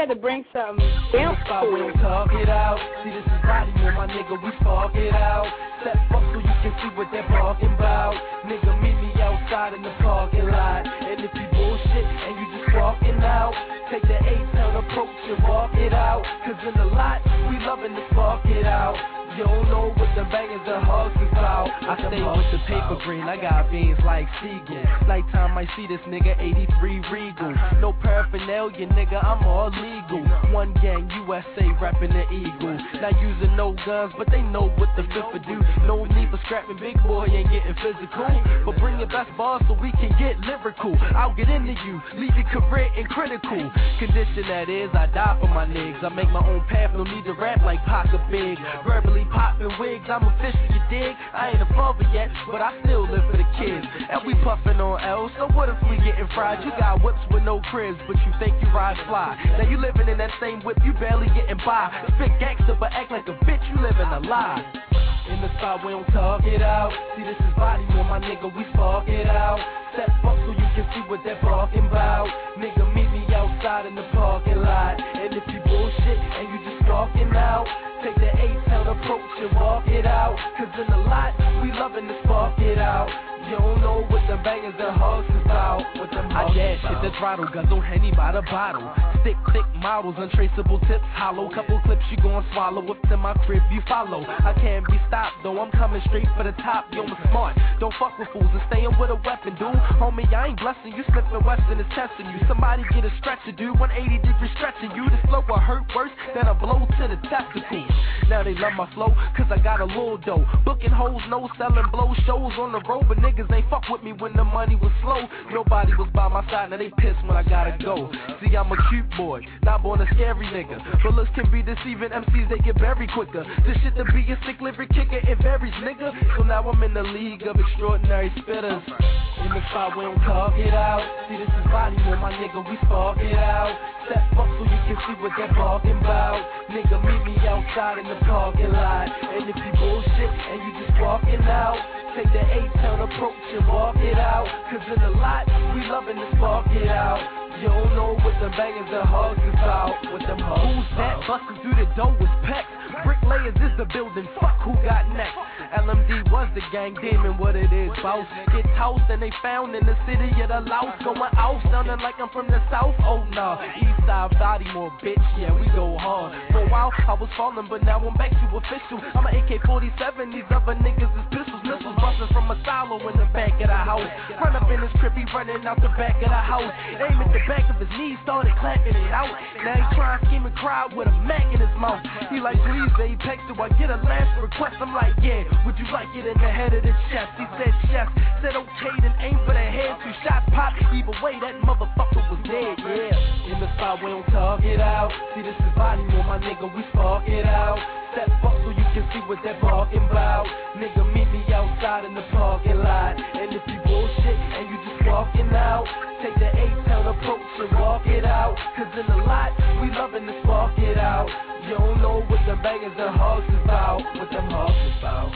had to bring something bounce to it. Talk it out. See, this is body on my nigga, we spark it out. Step up so you can see what they're talking about. Nigga, meet me outside in the parking lot. And if you bullshit and you just walking out, take the 8-town approach and walk it out. Cause in the lot, we loving to spark it out. You don't know what the bangers and hugs is about. I stay with the paper green, I got beans like Seagull. Nighttime I see this nigga 83 Regal. No paraphernalia, nigga, I'm all legal. One gang, USA, reppin' the Eagle. Not using no guns, but they know what the fifth do. No need for scrapping, big boy ain't getting physical. But bring your best bars so we can get lyrical. I'll get into you, leave your career in critical condition, that is, I die for my niggas. I make my own path, no need to rap like Paca Big. Verbally popping wigs, I'm official, you dig? I ain't a father yet, but I still live for the kids. And we puffin' on L, so what if we getting fried? You got whips with no cribs, but you think you ride fly. Now you living in that same whip, you barely getting by. Spit gangster, but act like a bitch, you living a lie. In the spot, we don't talk it out. See, this is body on my nigga, we spark it out. Step up so you can see what they're talking about. Nigga, meet me outside in the parking lot. And if you bullshit and you just walking out, take the 8-town approach and walk it out. Cause in the lot, we loving to spark it out. You don't know what the bangers and hugs is about. What them I dash hit the throttle, guzzle Henny by the bottle. Thick models, untraceable tips, hollow. Couple clips you gon' swallow. Up to my crib, you follow. I can't be stopped, though I'm coming straight for the top. Yo, I'm smart, don't fuck with fools and staying with a weapon, dude. Homie, I ain't blessing you, slipping Western is testing you. Somebody get a stretcher, dude, 180 degree stretching you. This flow will hurt worse than a blow to the testicles. Now they love my flow, cause I got a little dough. Booking hoes, no selling blow shows on the road, but niggas ain't fuck with me when the money was slow. Nobody was by my side, now they pissed when I gotta go. See, I'm a cute boy, not born a scary nigga. Bullets can be deceiving, MCs they get buried quicker. This shit to be a sick lyric kicker, it varies, nigga. So now I'm in the league of extraordinary spitters. In the spot, we don't talk it out. See, this is body on my nigga, we spark it out. Step up so you can see what they're talking about. Nigga, meet me outside in the parking lot. And if you bullshit and you just walking out, take the 8-town approach and walk it out. Cause in the lot, we loving to spark it out. You don't know what the bangers and hugs is about. What them hugs who's that? Busting through the door with pecs. Bricklayers is the building, fuck who got next. LMD was the gang, demon what it is, boss. Get toast and they found in the city of the Laos. Going out, sounding like I'm from the south. Oh nah, east side, Baltimore, bitch, yeah, we go hard. For a while, I was falling, but now I'm back to official. I'm an AK-47, these other niggas is pistols. Missiles busting from a silo in the back of the house. Run up in his crib, he running out the back of the house. Aim at the back of his knees, started clapping it out. Now he trying to scheme and cry with a Mac in his mouth. He like, please, baby, text, do I get a last request? I'm like, yeah, would you like it in the head of the chest? He said, chef, said okay, then aim for the head. 2 shots pop, either way, that motherfucker was dead, yeah. In the spot, we don't talk it out. See, this is body on my nigga, we spark it out. Step up so you can see what they're talking about. Nigga, meet me outside in the parking lot. And if you bullshit and you just walking out, take the 8-town approach and walk it out. Cause in the lot, we loving to spark it out. You don't know what the bangers and hugs is about. What them hugs is about.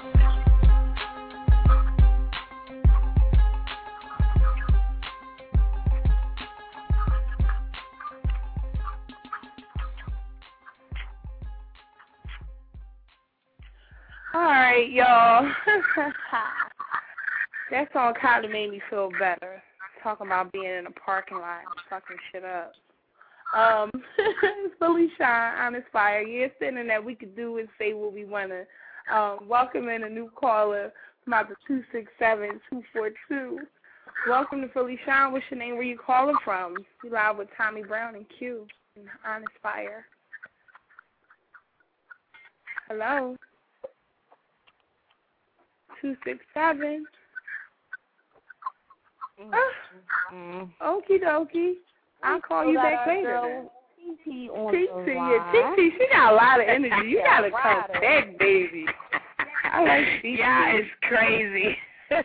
Alright, y'all. That song kind of made me feel better. Talking about being in a parking lot and fucking shit up. Philly Shine, Honest Fire. Yeah, it's something that we could do and say what we want to. Welcome in a new caller from out the 267-242. Welcome to Philly Shine. What's your name? Where you calling from? You live with Tommy Brown and Q and Honest Fire. Hello? 267. Okie dokie. I'll call you back later. TT, she got a lot of energy. You gotta come back, baby. I like TT. Yeah, it's crazy.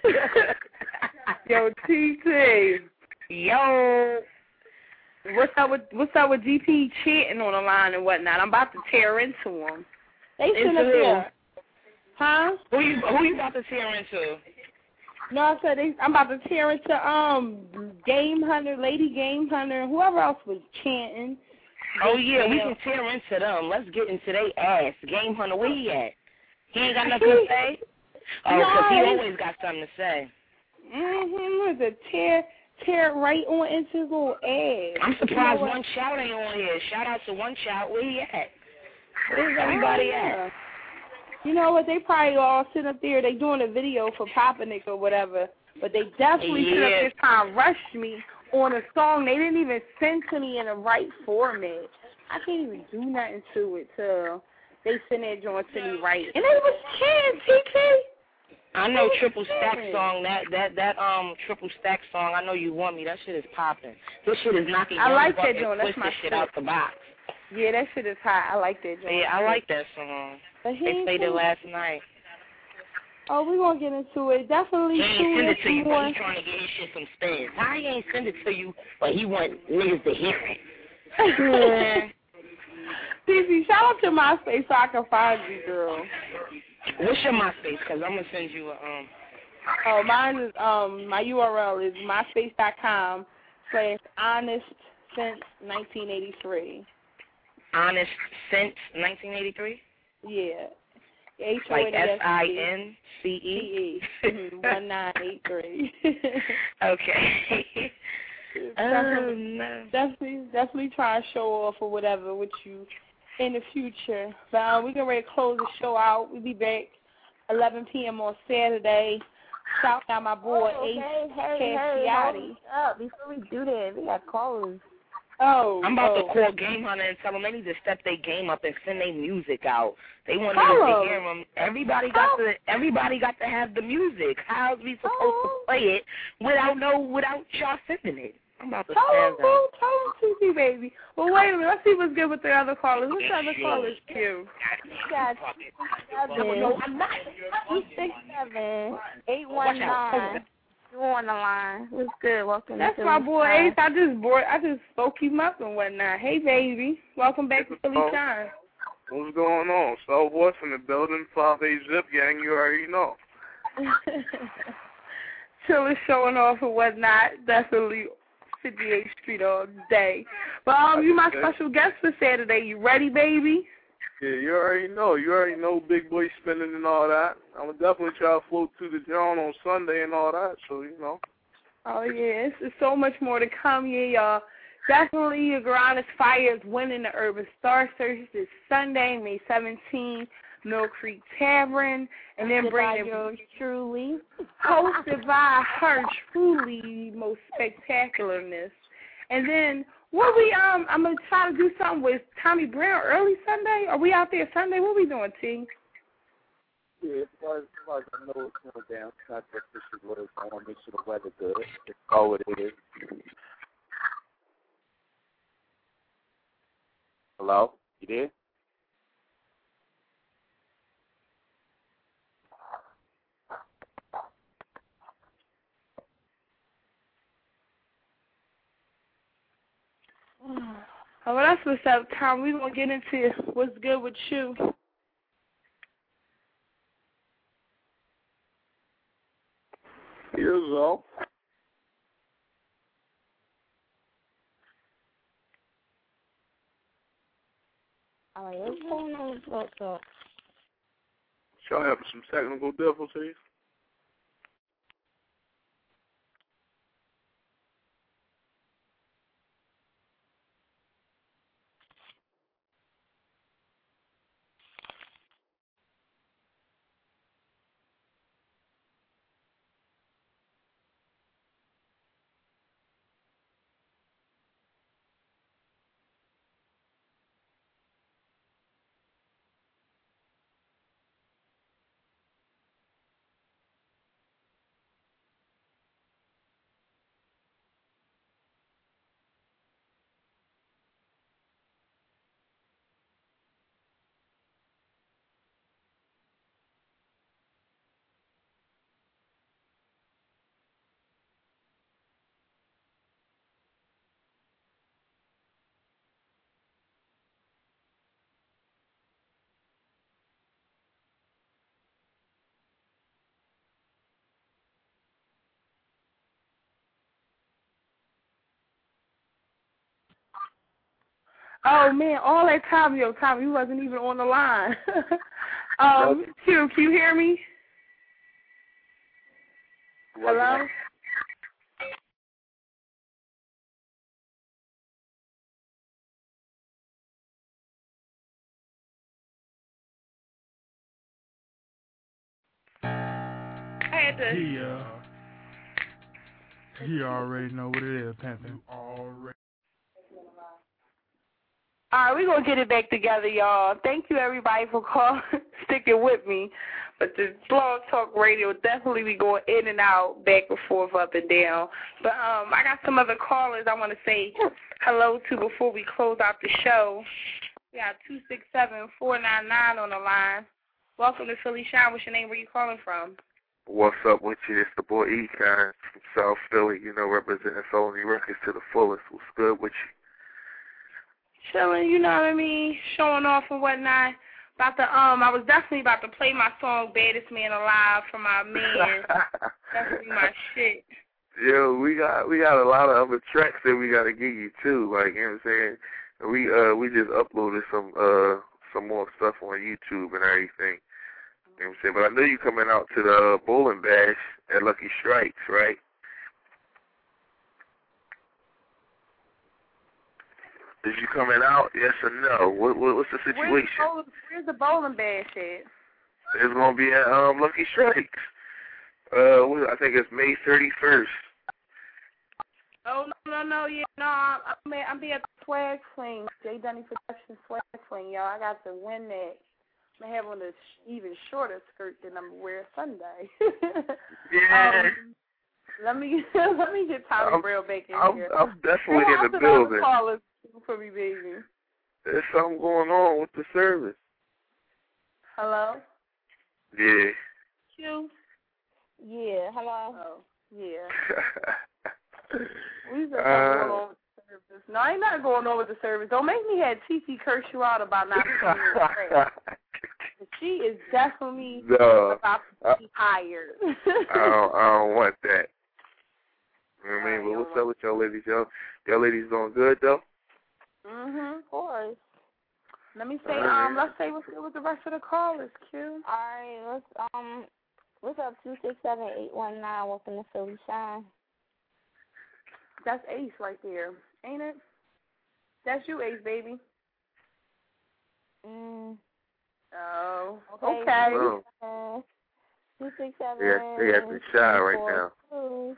Yo, TT. Yo. What's up with GP chanting on the line and whatnot? I'm about to tear into him. They shouldn't have there. Huh? Who you about to tear into? No, I said I'm about to tear into Game Hunter, Lady Game Hunter, whoever else was chanting. Oh, yeah, we can tear into them. Let's get into their ass. Game Hunter, where he at? He ain't got nothing to say? Oh, because he always got something to say. The tear right on into his little ass. I'm surprised One Shout ain't on here. Shout out to One Shout. Where he at? Where's everybody at? You know what? They probably all sit up there. They doing a video for Papa Nick or whatever. But they definitely sit up there trying to rush me on a song they didn't even send to me in the right format. I can't even do nothing to it till they send that joint to me right. And they was kids, TK. I know Triple Stack song, that Triple Stack song, I Know You Want Me, that shit is popping. This shit is knocking I like that joint. That's my shit out the box. Yeah, that shit is hot. I like that joint. Yeah, I like that song. They played it last night. Oh, we gonna get into it. Definitely. He ain't send it to you, but he trying to get his shit some spins. How he ain't send it to you, but he want niggas to hear it? CC, shout out to MySpace so I can find you, girl. What's your MySpace? Because I'm going to send you a, Oh, mine is, my URL is myspace.com/honest since 1983. Honest since 1983? Yeah. Like SINCE? 1983. Okay. Definitely try to show off or whatever with you in the future. But we're getting ready to close the show out. We'll be back 11 p.m. on Saturday. Shout out my boy Ace Cassiotti. Before we do that, we got callers. I'm about to call Game Hunter and tell them they need to step their game up and send their music out. They want niggas to hear them. Everybody got to have the music. How's we supposed to play it without y'all sending it? I'm about to stand up. Tell them, TC, baby. Well, wait a minute. Let's see what's good with the other callers. What's the other callers do? Got 267-819. You on the line? What's good? Welcome. That's my boy Ace. I just spoke him up and whatnot. Hey, baby. Welcome back to Philly Shine. What's going on? Soul Boy from the building, 5A Zip Gang. You already know. Chillin', showing off and whatnot. Definitely 58th Street all day. But you my special guest for Saturday. You ready, baby? Yeah, you already know. Big Boy spinning and all that. I'm going to definitely try to float to the John on Sunday and all that, so, you know. Oh, yeah. It's so much more to come here, y'all. Definitely, your Goranus Fire is winning the Urban Star Search this Sunday, May 17th, Mill Creek Tavern. And then bringing yours truly. Hosted by her truly, most spectacularness. And then I'm gonna try to do something with Tommy Brown early Sunday. Are we out there Sunday? What we doing, T? Yeah, as far as I know, it's no down. Not just this is what it's going. Make sure the weather good. It's all what it is. Hello, you there? Oh, well, that's what's up, Tom. We're going to get into what's good with you. Here's all. All right, what's going on with Blood Talk? Y'all having some technical difficulties? Oh, man, all that time, Tommy, you wasn't even on the line. Q, can you hear me? Hello? He already know what it is, Pimpin'. Already. All right, we're going to get it back together, y'all. Thank you, everybody, for sticking with me. But the Blog Talk Radio definitely be going in and out, back and forth, up and down. But I got some other callers I want to say hello to before we close out the show. We got 267-499 on the line. Welcome to Philly Shine. What's your name? Where you calling from? What's up with you? It's the boy Econ from South Philly, representing Felony Records to the fullest. What's good with you? Chilling, you know what I mean? Showing off and whatnot. I was definitely about to play my song Baddest Man Alive for my man. Definitely my shit. Yo, we got a lot of other tracks that we gotta give you too. Like, you know what I'm saying? We just uploaded some more stuff on YouTube and everything. You know what I'm saying? But I know you coming out to the bowling bash at Lucky Strikes, right? Is you coming out? Yes or no? What's the situation? Where's the bowling bash at? It's gonna be at Lucky Strikes. I think it's May 31st. Oh no, yeah, no. I'm be at the Swag Fling, J. Dunny Production Swag Fling, y'all. I got to win that. I have on an even shorter skirt than I'm gonna wear Sunday. Yeah. Let me get Tommy Brown back in here. I'm definitely in the building. Callers for me, baby. There's something going on with the service. Hello? Yeah. Q? Yeah, hello? Oh, yeah. We just going on with the service. No, I ain't not going on with the service. Don't make me have TT curse you out about not being here. She is definitely about to be hired. I don't want that. You know what I mean? But what's up with y'all ladies? Y'all ladies doing good, though? Of course. Let me say, let's say what's good with the rest of the callers, Q. All right, what's up, 267-819, welcome to Philly Shine. That's Ace right there, ain't it? That's you, Ace, baby. Oh, okay. 267. They got the shy right now.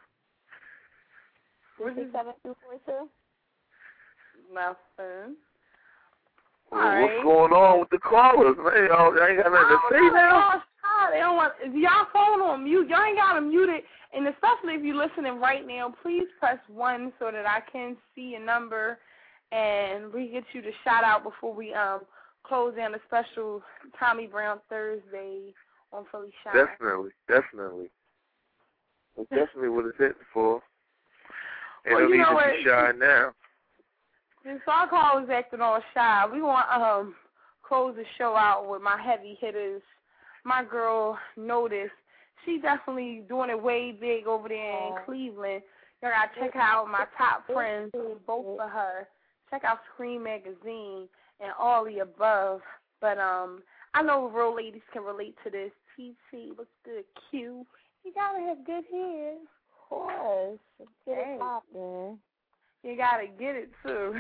267-242. Nothing. Well, what's going on with the callers, man? I ain't got nothing to say now. They don't want y'all phone on mute. Y'all ain't got to mute it. And especially if you're listening right now, please press 1 so that I can see your number and we get you the shout out before we close down a special Tommy Brown Thursday on Philly Shine. Definitely. That's definitely what it's hitting for. And well, you know what? Shy now. Since our call was acting all shy, we want to close the show out with my heavy hitters. My girl, Notice, she definitely doing it way big over there in Cleveland. Y'all got to check out my top friends, both of her. Check out Scream Magazine and all the above. But I know real ladies can relate to this. TT, what's good? Q, you got to have good hair. Of course. Get it poppin'. You got to get it, too.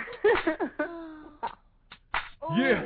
Yeah.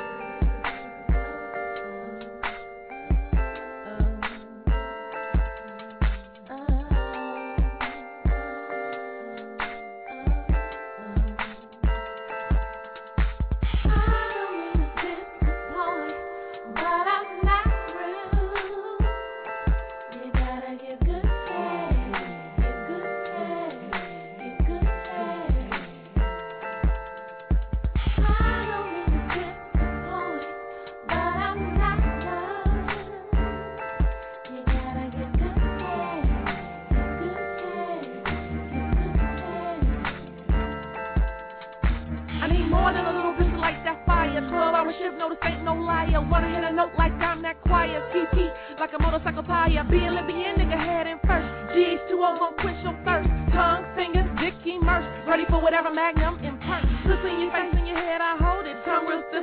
Notice ain't no liar. Wanna hit a note like I'm that choir. TT like a motorcycle tire. Being Libyan, nigga head in first. GH2O gon' quench your thirst. Tongue, fingers, dick, immersed. Ready for whatever magnum in purse. Listen your face in your head,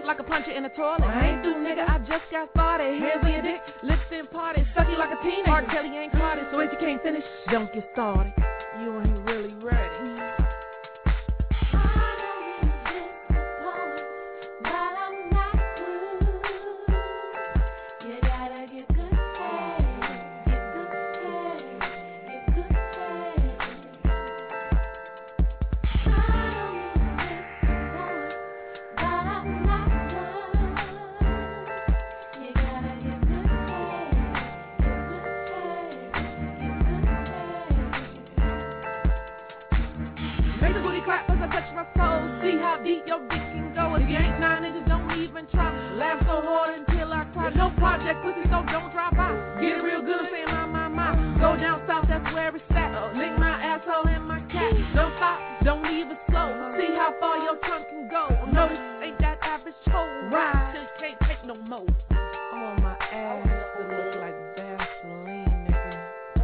Limp like a puncher in the toilet. I ain't through, nigga, I just got started. Hands on your dick, lips in party. Suck you like a teenager. R. Kelly ain't caught it, so if you can't finish, don't get started. You ain't really ready. See how deep your dick can go. If you ain't 9 inches, don't even try. Laugh so hard until I cry. No project pussy, so don't drop by. Get it real good, say my. Go down south, that's where it's at. Lick my asshole and my cat. Don't stop, don't leave it slow. See how far your tongue can go. Notice ain't that average hoe. Ride till you can't take no more. I'm on my ass to look like Vaseline, nigga.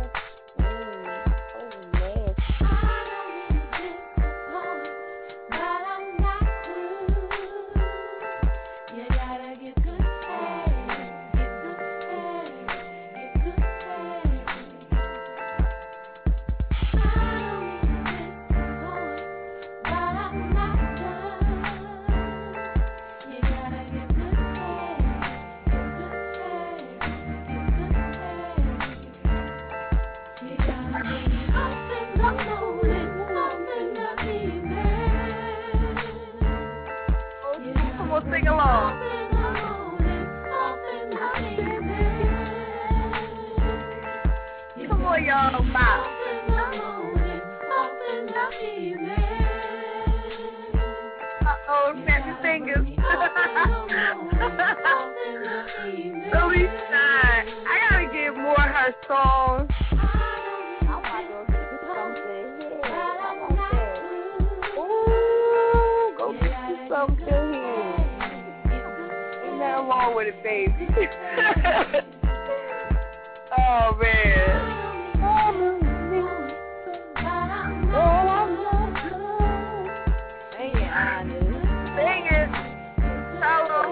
Sing along. Come on, y'all. Bye. Uh-oh, snap your fingers. Really shine. I gotta get more of her songs. Ooh, go get you something here. Nothing wrong with it, baby. Oh, man. Sing it, honey. Sing it. Tell them.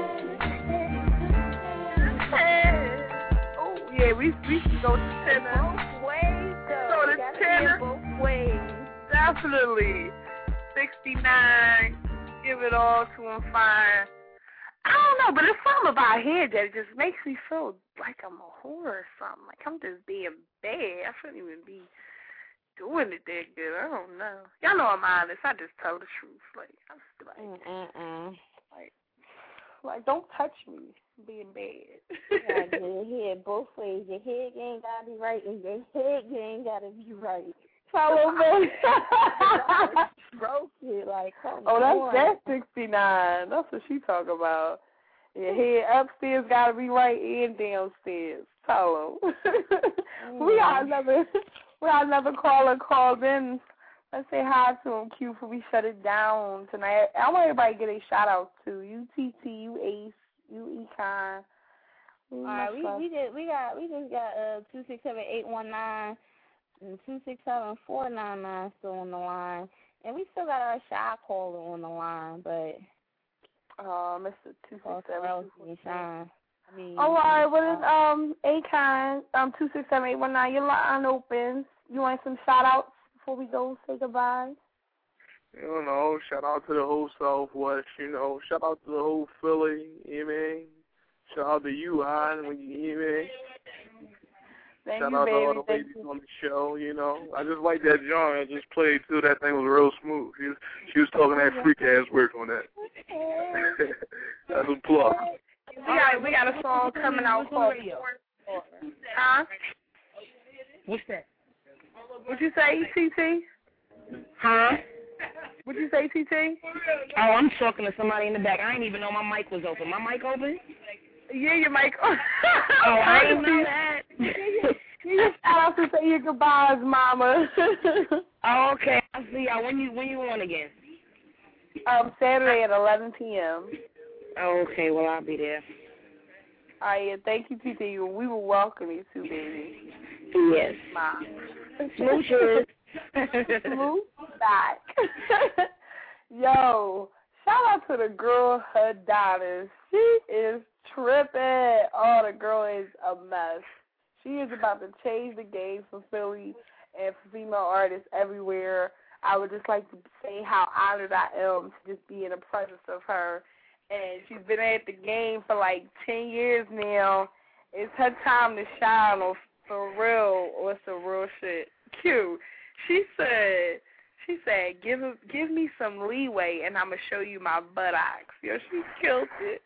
Oh, yeah, we should go to tenor. Both ways, though. So the tenor. Both ways. Definitely. 69. Give it all to him fine. I don't know, but it's something about here that just makes me feel like I'm a whore or something. Like I'm just being bad. I shouldn't even be doing it that good. I don't know. Y'all know I'm honest. I just tell the truth. Like I'm just like don't touch me. I'm being bad. You gotta get your head both ways. Your head game gotta be right, and your head game gotta be right. Follow me. Broke it, like, come on. That's 69. That's what she talking about. Your head upstairs gotta be right and downstairs. Tell them. We got another caller called in. Let's say hi to him, Q, before we shut it down tonight. I want everybody to get a shout out to you, TT, you Ace, you Econ. Alright, we just got 267-819 and 267-499 still on the line. And we still got our shy caller on the line, but Mr. 267. All right, what is Akon 267-819? Your line open. You want some shout outs before we go say goodbye? You know, shout out to the whole Southwest. You know, shout out to the whole Philly. You know what I mean? Shout out to you, Hon, when you hear me. Thank Shout you, out baby. to all the ladies on the show, you know. I just like that genre I just played, too. That thing was real smooth. She was talking that freak-ass work on that. That's a plus. We got a song coming out called... Huh? What's that? What'd you say, TT? Huh? What'd you say, TT? Oh, I'm talking to somebody in the back. I didn't even know my mic was open. My mic open? Yeah, your mic open. Oh, I didn't know that. You just have to say your goodbyes, Mama. Oh, okay. I'll see y'all. When you on again? Saturday at 11 p.m. Oh, okay. Well, I'll be there. All right, yeah, thank you, TT. We will welcome you too, baby. Yes. Mom. Smooches. Smooch back. Yo, Shout out to the girl Adonis. She is tripping. Oh, the girl is a mess. She is about to change the game for Philly and for female artists everywhere. I would just like to say how honored I am to just be in the presence of her. And she's been at the game for like 10 years now. It's her time to shine or for real or some real shit. Cute. She said, give me some leeway and I'm going to show you my buttocks. Yo, she killed it.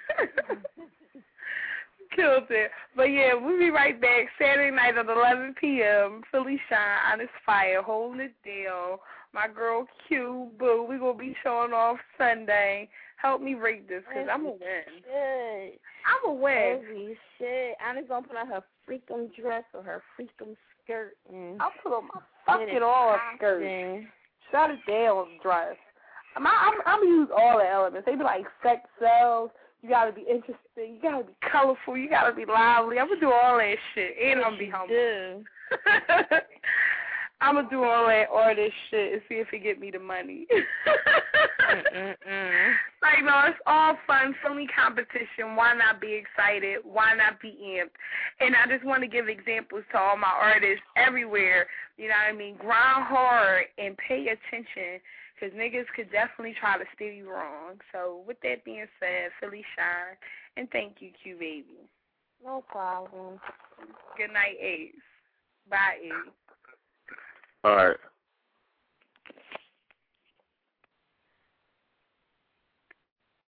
Killed it. But yeah, we'll be right back Saturday night at 11 p.m. Philly Shine, Honest Fire, holding it down. My girl Q, boo. We're going to be showing off Sunday. Help me rate this because I'm going to win. I'm going to win. Holy shit. Honest going to put on her freakum dress or her freakum skirt. I'll put on my fucking all skirt. Shut it down, dress. I'm going to use all the elements. They be like sex sells. You got to be interesting. You got to be colorful. You got to be lively. I'm going to do all that shit. And I'm going to be humble. I'm going to do all this shit and see if it get me the money. Like, no, it's all fun, Philly competition. Why not be excited? Why not be amped? And I just want to give examples to all my artists everywhere. You know what I mean? Grind hard and pay attention because niggas could definitely try to steer you wrong. So with that being said, Philly Shine, and thank you, Q Baby. No problem. Good night, Ace. Bye, Ace. All right.